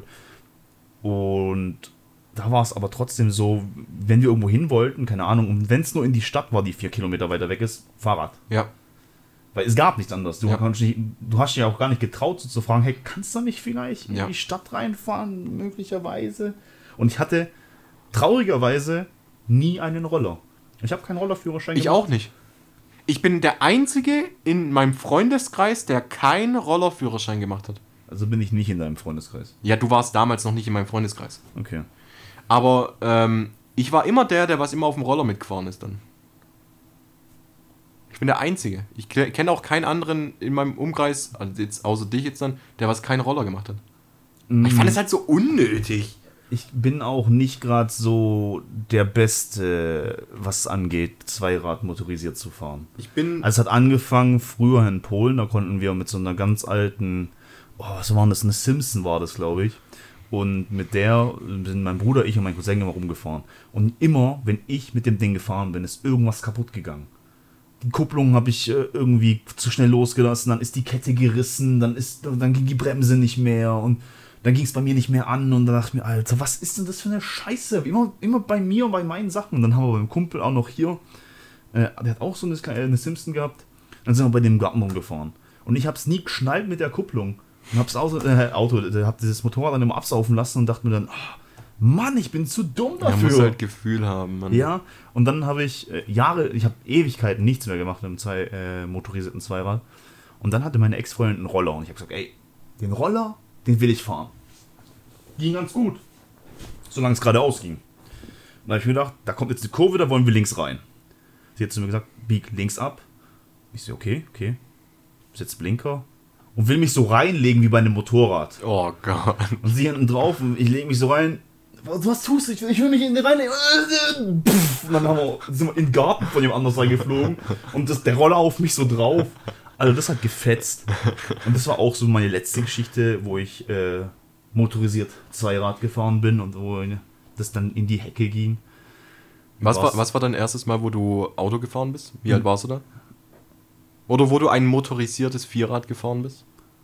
Und da war es aber trotzdem so, wenn wir irgendwo hin wollten, keine Ahnung, und wenn es nur in die Stadt war, die vier Kilometer weiter weg ist, Fahrrad. Ja. Weil es gab nichts anderes. Du, Ja. kannst nicht, du hast dich ja auch gar nicht getraut, so zu fragen, hey, kannst du nicht vielleicht in Ja. die Stadt reinfahren, möglicherweise? Und ich hatte traurigerweise nie einen Roller. Ich habe keinen Rollerführerschein Ich auch nicht. Ich bin der Einzige in meinem Freundeskreis, der keinen Rollerführerschein gemacht hat. Also bin ich nicht in deinem Freundeskreis. Ja, du warst damals noch nicht in meinem Freundeskreis. Okay. Aber ähm, ich war immer der, der was immer auf dem Roller mitgefahren ist dann. Ich bin der Einzige. Ich ke- kenne auch keinen anderen in meinem Umkreis, also jetzt außer dich jetzt dann, der was keinen Roller gemacht hat. Ich fand es halt so unnötig. Ich bin auch nicht gerade so der Beste, was angeht, Zweirad motorisiert zu fahren. Ich bin... Also es hat angefangen früher in Polen, da konnten wir mit so einer ganz alten, oh, was war das, eine Simpson war das, glaube ich. Und mit der sind mein Bruder, ich und mein Cousin immer rumgefahren. Und immer, wenn ich mit dem Ding gefahren bin, ist irgendwas kaputt gegangen. Die Kupplung habe ich äh, irgendwie zu schnell losgelassen, dann ist die Kette gerissen, dann, ist, dann ging die Bremse nicht mehr und dann ging es bei mir nicht mehr an und dann dachte ich mir, Alter, was ist denn das für eine Scheiße? Immer, immer bei mir und bei meinen Sachen. Und dann haben wir beim Kumpel auch noch hier, äh, der hat auch so eine, eine Simpson gehabt, dann sind wir bei dem Garten rumgefahren. Und ich habe es nie geschnallt mit der Kupplung. Und hab's Auto, äh, Auto äh, hab dieses Motorrad dann immer absaufen lassen und dachte mir dann, oh, Mann, ich bin zu dumm dafür. Man muss halt Gefühl haben. Mann. Ja, und dann habe ich äh, Jahre, ich habe Ewigkeiten nichts mehr gemacht mit einem zwei, äh, motorisierten Zweirad. Und dann hatte meine Ex-Freundin einen Roller und ich habe gesagt, ey, den Roller, den will ich fahren. Ging ganz gut, solange es geradeaus ging. Und da habe ich mir gedacht, da kommt jetzt die Kurve, da wollen wir links rein. Sie hat zu mir gesagt, bieg links ab. Ich so, okay, okay. Setz Blinker. Und will mich so reinlegen wie bei einem Motorrad. Oh Gott. Und sie hinten drauf und ich lege mich so rein. Was tust du? Ich will, ich will mich in den reinlegen. Und dann haben wir, sind wir in den Garten von dem anderen reingeflogen. Und das, der Roller auf mich so drauf. Also das hat gefetzt. Und das war auch so meine letzte Geschichte, wo ich äh, motorisiert Zweirad gefahren bin und wo das dann in die Hecke ging. Was war, was war dein erstes Mal, wo du Auto gefahren bist? Wie alt warst du da? Oder wo du ein motorisiertes Vierrad gefahren bist?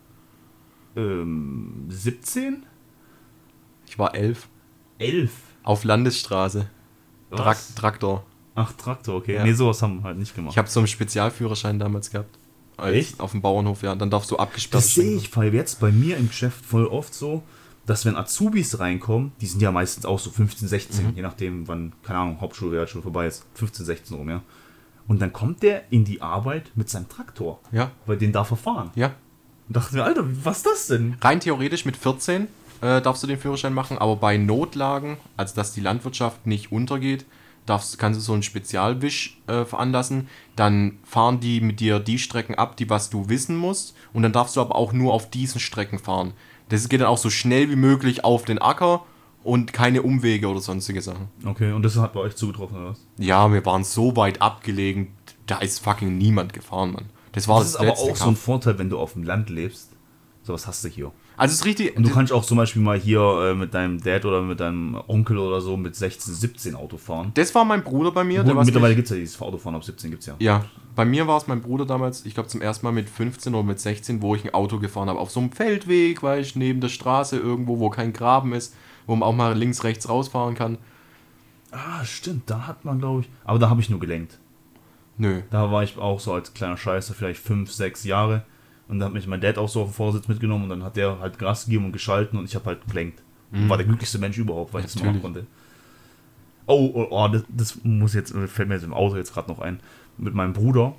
Ähm, siebzehn? Ich war elf. elf? Auf Landesstraße. Trak Was? Traktor. Ach, Traktor, okay. Ja. Nee, sowas haben wir halt nicht gemacht. Ich habe so einen Spezialführerschein damals gehabt. Als- Echt? Auf dem Bauernhof, ja. Dann darfst du abgesperrt Das sehe ich weil jetzt bei mir im Geschäft voll oft so, dass wenn Azubis reinkommen, die sind ja meistens auch so fünfzehn, sechzehn, Mhm. je nachdem, wann, keine Ahnung, Hauptschule, Realschule vorbei ist, fünfzehn, sechzehn rum, ja. Und dann kommt der in die Arbeit mit seinem Traktor, Ja, weil den darf er fahren. ja. Und dachte mir, Alter, was ist das denn? Rein theoretisch mit vierzehn äh, darfst du den Führerschein machen, aber bei Notlagen, also dass die Landwirtschaft nicht untergeht, darfst, kannst du so einen Spezialwisch äh, veranlassen. Dann fahren die mit dir die Strecken ab, die was du wissen musst. Und dann darfst du aber auch nur auf diesen Strecken fahren. Das geht dann auch so schnell wie möglich auf den Acker und keine Umwege oder sonstige Sachen. Okay, und das hat bei euch zugetroffen, oder was? Ja, wir waren so weit abgelegen, da ist fucking niemand gefahren, Mann. Das war Das das, ist aber letzte auch so ein Kampf. Vorteil, wenn du auf dem Land lebst. Sowas hast du hier. Also es ist richtig. Und du kannst auch zum Beispiel mal hier äh, mit deinem Dad oder mit deinem Onkel oder so mit sechzehn, siebzehn Auto fahren. Das war mein Bruder bei mir. Gut, Der war's mittlerweile nicht- gibt es ja dieses Autofahren ab siebzehn, gibt's ja. Ja, bei mir war es mein Bruder damals, ich glaube zum ersten Mal mit fünfzehn oder mit sechzehn, wo ich ein Auto gefahren habe. Auf so einem Feldweg, weil ich neben der Straße irgendwo, wo kein Graben ist, wo man auch mal links, rechts rausfahren kann. Ah, stimmt, da hat man, glaube ich. Aber da habe ich nur gelenkt. Nö. Da war ich auch so als kleiner Scheiße, vielleicht fünf, sechs Jahre. Und da hat mich mein Dad auch so auf den Vorsitz mitgenommen und dann hat der halt Gas gegeben und geschalten und ich habe halt gelenkt. Und war der glücklichste Mensch überhaupt, weil ich das machen Natürlich. konnte. Oh, oh, oh das, das muss jetzt, fällt mir jetzt im Auto jetzt gerade noch ein. Mit meinem Bruder.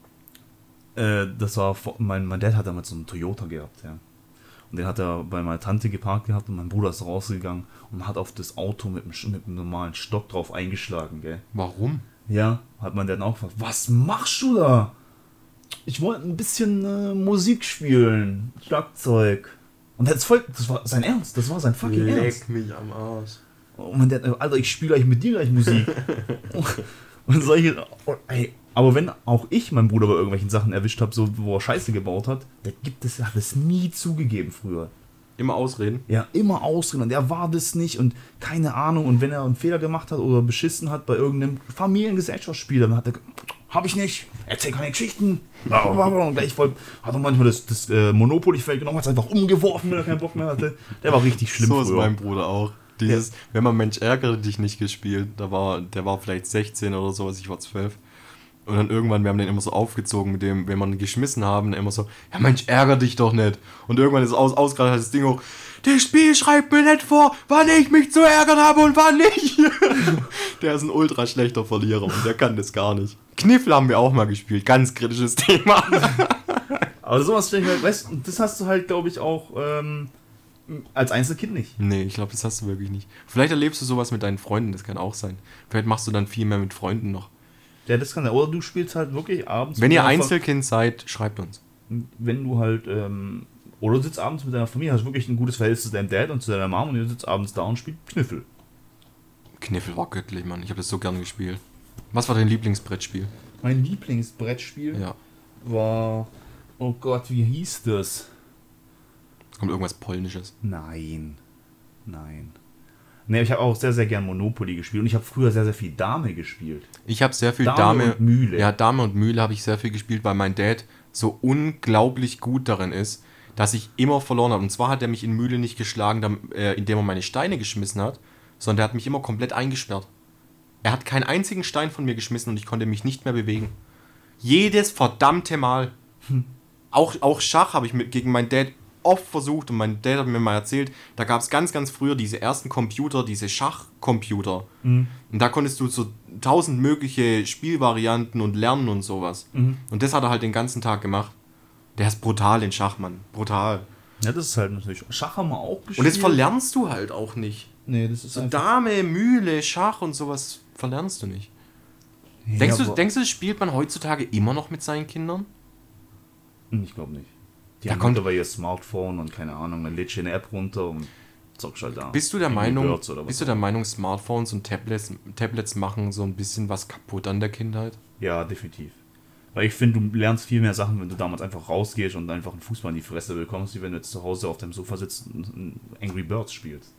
Äh, das war, vor- mein, mein Dad hat damals so einen Toyota gehabt, ja. Und den hat er bei meiner Tante geparkt gehabt und mein Bruder ist rausgegangen und hat auf das Auto mit einem, mit einem normalen Stock drauf eingeschlagen, gell. Warum? Ja, hat man dann auch gefragt, was machst du da? Ich wollte ein bisschen äh, Musik spielen, Schlagzeug. Und das, voll, das war sein Ernst, das war sein fucking Ernst. mich am Arsch. Und man denkt, Alter, ich spiele gleich mit dir gleich Musik. Und solche, oh, ey, aber wenn auch ich meinen Bruder bei irgendwelchen Sachen erwischt habe, so wo er Scheiße gebaut hat, der gibt es, hat es nie zugegeben früher. Immer ausreden. Ja, immer ausreden und er war das nicht und keine Ahnung. Und wenn er einen Fehler gemacht hat oder beschissen hat bei irgendeinem Familiengesellschaftsspiel, dann hat er, hab ich nicht, erzähl keine Geschichten. Und gleich voll, hat er manchmal das, das äh, Monopoly-Feld genommen, hat es einfach umgeworfen, wenn er keinen Bock mehr hatte. Der war richtig schlimm So ist früher. mein Bruder auch. Dieses, wenn man Mensch ärgere dich nicht gespielt, da war, der war vielleicht sechzehn oder sowas, ich war zwölf. Und dann irgendwann, wir haben den immer so aufgezogen mit dem, wenn wir ihn geschmissen haben, immer so, ja Mensch, ärger dich doch nicht. Und irgendwann ist es aus, ausgerastet, das Ding hoch, das Spiel schreibt mir nicht vor, wann ich mich zu ärgern habe und wann nicht. Der ist ein ultra schlechter Verlierer und der kann das gar nicht. Kniffel haben wir auch mal gespielt, ganz kritisches Thema. Aber sowas, weißt du, das hast du halt, glaube ich, auch ähm, als Einzelkind nicht. Nee, ich glaube, das hast du wirklich nicht. Vielleicht erlebst du sowas mit deinen Freunden, das kann auch sein. Vielleicht machst du dann viel mehr mit Freunden noch. Ja, das kann sein. Oder du spielst halt wirklich abends. Wenn ihr Einzelkind seid, schreibt uns. Wenn du halt, ähm, oder du sitzt abends mit deiner Familie, hast wirklich ein gutes Verhältnis zu deinem Dad und zu deiner Mom und ihr sitzt abends da und spielt Kniffel. Kniffel war göttlich, Mann. Ich habe das so gern gespielt. Was war dein Lieblingsbrettspiel? Mein Lieblingsbrettspiel Ja. war, oh Gott, wie hieß das? Es kommt irgendwas Polnisches. Nein. Nein. Nee, ich habe auch sehr, sehr gern Monopoly gespielt und ich habe früher sehr, sehr viel Dame gespielt. Ich habe sehr viel Dame Dame, und Mühle. Ja, Dame und Mühle habe ich sehr viel gespielt, weil mein Dad so unglaublich gut darin ist, dass ich immer verloren habe. Und zwar hat er mich in Mühle nicht geschlagen, dam- äh, indem er meine Steine geschmissen hat, sondern er hat mich immer komplett eingesperrt. Er hat keinen einzigen Stein von mir geschmissen und ich konnte mich nicht mehr bewegen. Jedes verdammte Mal. Hm. Auch, auch Schach habe ich mit, gegen meinen Dad oft versucht und mein Dad hat mir mal erzählt, da gab es ganz, ganz früher diese ersten Computer, diese Schachcomputer. Mhm. Und da konntest du so tausend mögliche Spielvarianten und lernen und sowas. Mhm. Und das hat er halt den ganzen Tag gemacht. Der ist brutal in Schach, Mann. Brutal. Ja, das ist halt natürlich. Schach haben wir auch gespielt. Und das verlernst du halt auch nicht. Nee, das ist So einfach. Dame, Mühle, Schach und sowas verlernst du nicht. Ja, denkst, du, aber- denkst du, das spielt man heutzutage immer noch mit seinen Kindern? Hm, Ich glaube nicht. Die Da haben kommt- aber ihr Smartphone und keine Ahnung, dann lädst du eine App runter und zockst halt da. Bist du der Angry Meinung, Birds oder was bist du der Meinung, Smartphones und Tablets, Tablets machen so ein bisschen was kaputt an der Kindheit? Ja, definitiv. Weil ich finde, du lernst viel mehr Sachen, wenn du damals einfach rausgehst und einfach einen Fußball in die Fresse bekommst, wie wenn du jetzt zu Hause auf dem Sofa sitzt und Angry Birds spielst.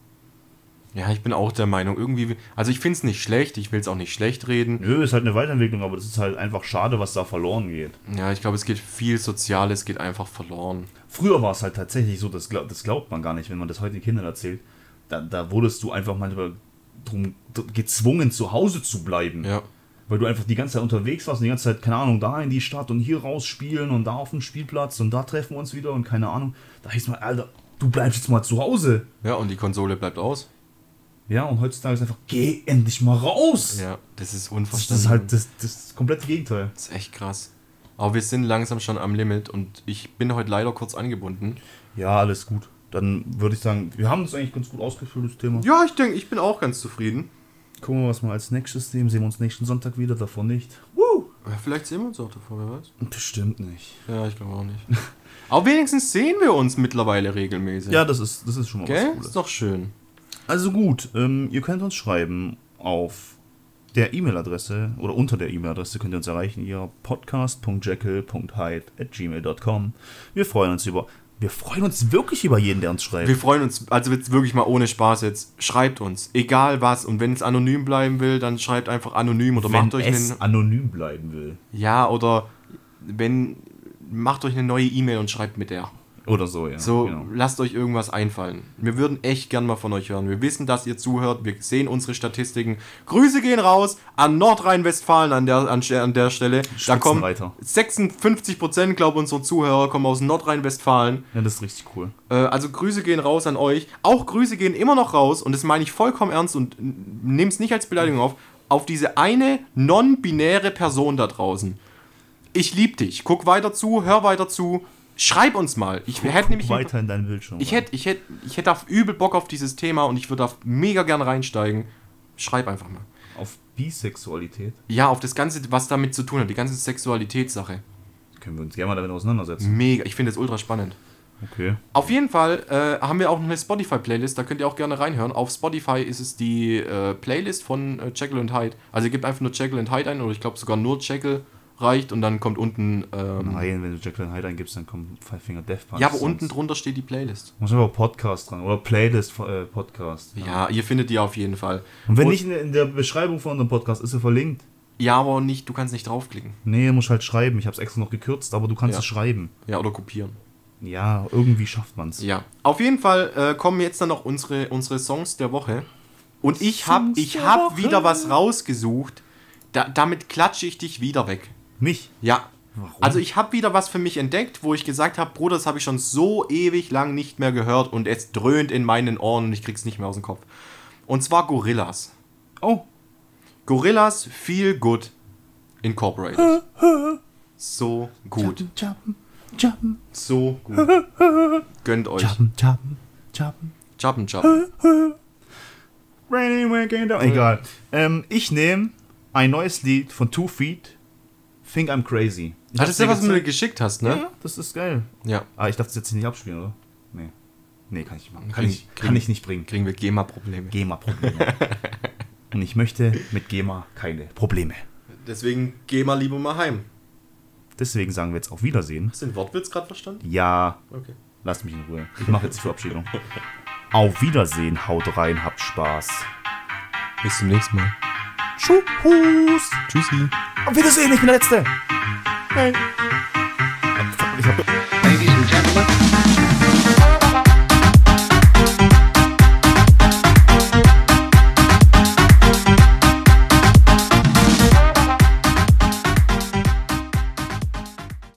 Ja, ich bin auch der Meinung, irgendwie, also ich finde es nicht schlecht, ich will es auch nicht schlecht reden. Nö, ist halt eine Weiterentwicklung, aber das ist halt einfach schade, was da verloren geht. Ja, ich glaube, es geht viel Soziales, geht einfach verloren. Früher war es halt tatsächlich so, das, glaub, das glaubt man gar nicht, wenn man das heute den Kindern erzählt. Da, da wurdest du einfach manchmal drum gezwungen, zu Hause zu bleiben. Ja. Weil du einfach die ganze Zeit unterwegs warst und die ganze Zeit, keine Ahnung, da in die Stadt und hier raus spielen und da auf dem Spielplatz und da treffen wir uns wieder und keine Ahnung. Da hieß mal, Alter, du bleibst jetzt mal zu Hause. Ja, und die Konsole bleibt aus. Ja, und heutzutage ist einfach, geh endlich mal raus. Ja, das ist Das, unverständlich. das ist halt das, das komplette Gegenteil. Das ist echt krass. Aber wir sind langsam schon am Limit und ich bin heute leider kurz angebunden. Ja, alles gut. Dann würde ich sagen, wir haben das eigentlich ganz gut ausgefüllt, das Thema. Ja, ich denke, ich bin auch ganz zufrieden. Gucken wir, was wir als nächstes nehmen. Sehen wir uns nächsten Sonntag wieder, davon nicht. Woo! Ja, vielleicht sehen wir uns auch davor, wer weiß. Bestimmt nicht. Ja, ich glaube auch nicht. Aber wenigstens sehen wir uns mittlerweile regelmäßig. Ja, das ist, das ist schon mal Gell? was Cooles. Ist doch schön. Also gut, ähm, ihr könnt uns schreiben auf der E-Mail-Adresse oder unter der E-Mail-Adresse könnt ihr uns erreichen, hier podcast punkt jekyll punkt hyde at gmail punkt com. Wir freuen uns über, wir freuen uns wirklich über jeden, der uns schreibt. Wir freuen uns, also jetzt wirklich mal ohne Spaß jetzt, schreibt uns, egal was. Und wenn es anonym bleiben will, dann schreibt einfach anonym oder Wenn macht euch es einen... anonym bleiben will. Ja, oder wenn... Macht euch eine neue E-Mail und schreibt mit der. Oder so, ja. So, genau. lasst euch irgendwas einfallen. Wir würden echt gern mal von euch hören. Wir wissen, dass ihr zuhört. Wir sehen unsere Statistiken. Grüße gehen raus an Nordrhein-Westfalen an der, an, an der Stelle. Da kommen Spitzenreiter. sechsundfünfzig Prozent, glaube ich, unserer Zuhörer kommen aus Nordrhein-Westfalen. Ja, das ist richtig cool. Äh, also Grüße gehen raus an euch. Auch Grüße gehen immer noch raus. Und das meine ich vollkommen ernst und nehmt es nicht als Beleidigung auf. Auf diese eine non-binäre Person da draußen. Ich lieb dich. Guck weiter zu, hör weiter zu. Schreib uns mal. Ich hätte nämlich Weiter in deinen Bildschirm. ich hätte ich hätte ich hätte auf übel Bock auf dieses Thema und ich würde da mega gern reinsteigen. Schreib einfach mal. Auf Bisexualität Ja, auf das Ganze, was damit zu tun hat, die ganze Sexualitätssache. können wir uns gerne mal damit auseinandersetzen. Mega, ich finde das ultra spannend. Okay. Auf jeden Fall äh, haben wir auch noch eine Spotify-Playlist, da könnt ihr auch gerne reinhören. Auf Spotify ist es die äh, Playlist von äh, Jekyll und Hyde. Also ihr gebt einfach nur Jekyll und Hyde ein oder ich glaube sogar nur Jekyll reicht und dann kommt unten... Ähm, Nein, wenn du Jekyll und Hyde eingibst, dann kommt Five Finger Death Punch. ja, aber sonst- unten drunter steht die Playlist. Muss aber Podcast dran. Oder Playlist äh, Podcast. Ja, ihr findet die auf jeden Fall. Und wenn Und- nicht in der, in der Beschreibung von unserem Podcast ist er verlinkt. Ja, aber nicht, du kannst nicht draufklicken. Nee, musst halt schreiben. Ich habe es extra noch gekürzt, aber du kannst Ja. es schreiben. Ja, oder kopieren. Ja, irgendwie schafft man es. Ja, auf jeden Fall äh, kommen jetzt dann noch unsere, unsere Songs der Woche. Und ich habe Songs ich der hab Woche. wieder was rausgesucht. Da, damit klatsche ich dich wieder weg. Mich? Ja. Warum? Also ich habe wieder was für mich entdeckt, wo ich gesagt habe, Bruder, das habe ich schon so ewig lang nicht mehr gehört und es dröhnt in meinen Ohren und ich krieg's nicht mehr aus dem Kopf. Und zwar Gorillaz. Oh. Gorillaz Feel Good Incorporated. So gut. Jumpen, jumpen, So gut. Gönnt euch. jumpen, jumpen, jumpen. Jumpen, jumpen. Raining Weekend. Egal. Ähm, ich nehme ein neues Lied von Two Feet. Think I'm Crazy. Ich Ah, das ist ja, was du mir gezeigt. geschickt hast, ne? Ja, das ist geil. Ja. Aber ich darf das jetzt nicht abspielen, oder? Nee. Nee, kann ich nicht machen. Kann, Krieg- ich, krieg- kann ich nicht bringen. Kriegen wir GEMA-Probleme. GEMA-Probleme. Und ich möchte mit GEMA keine Probleme. Deswegen geh mal lieber mal heim. Deswegen sagen wir jetzt auf Wiedersehen. Hast du den Wortwitz gerade verstanden? Ja, Okay. lasst mich in Ruhe. Ich mache jetzt die Verabschiedung. Auf Wiedersehen, haut rein, habt Spaß. Bis zum nächsten Mal. Tschüss. Tschüssi. Auf Wiedersehen, ich bin der Letzte. Hey. Ich hab Ladies and gentlemen.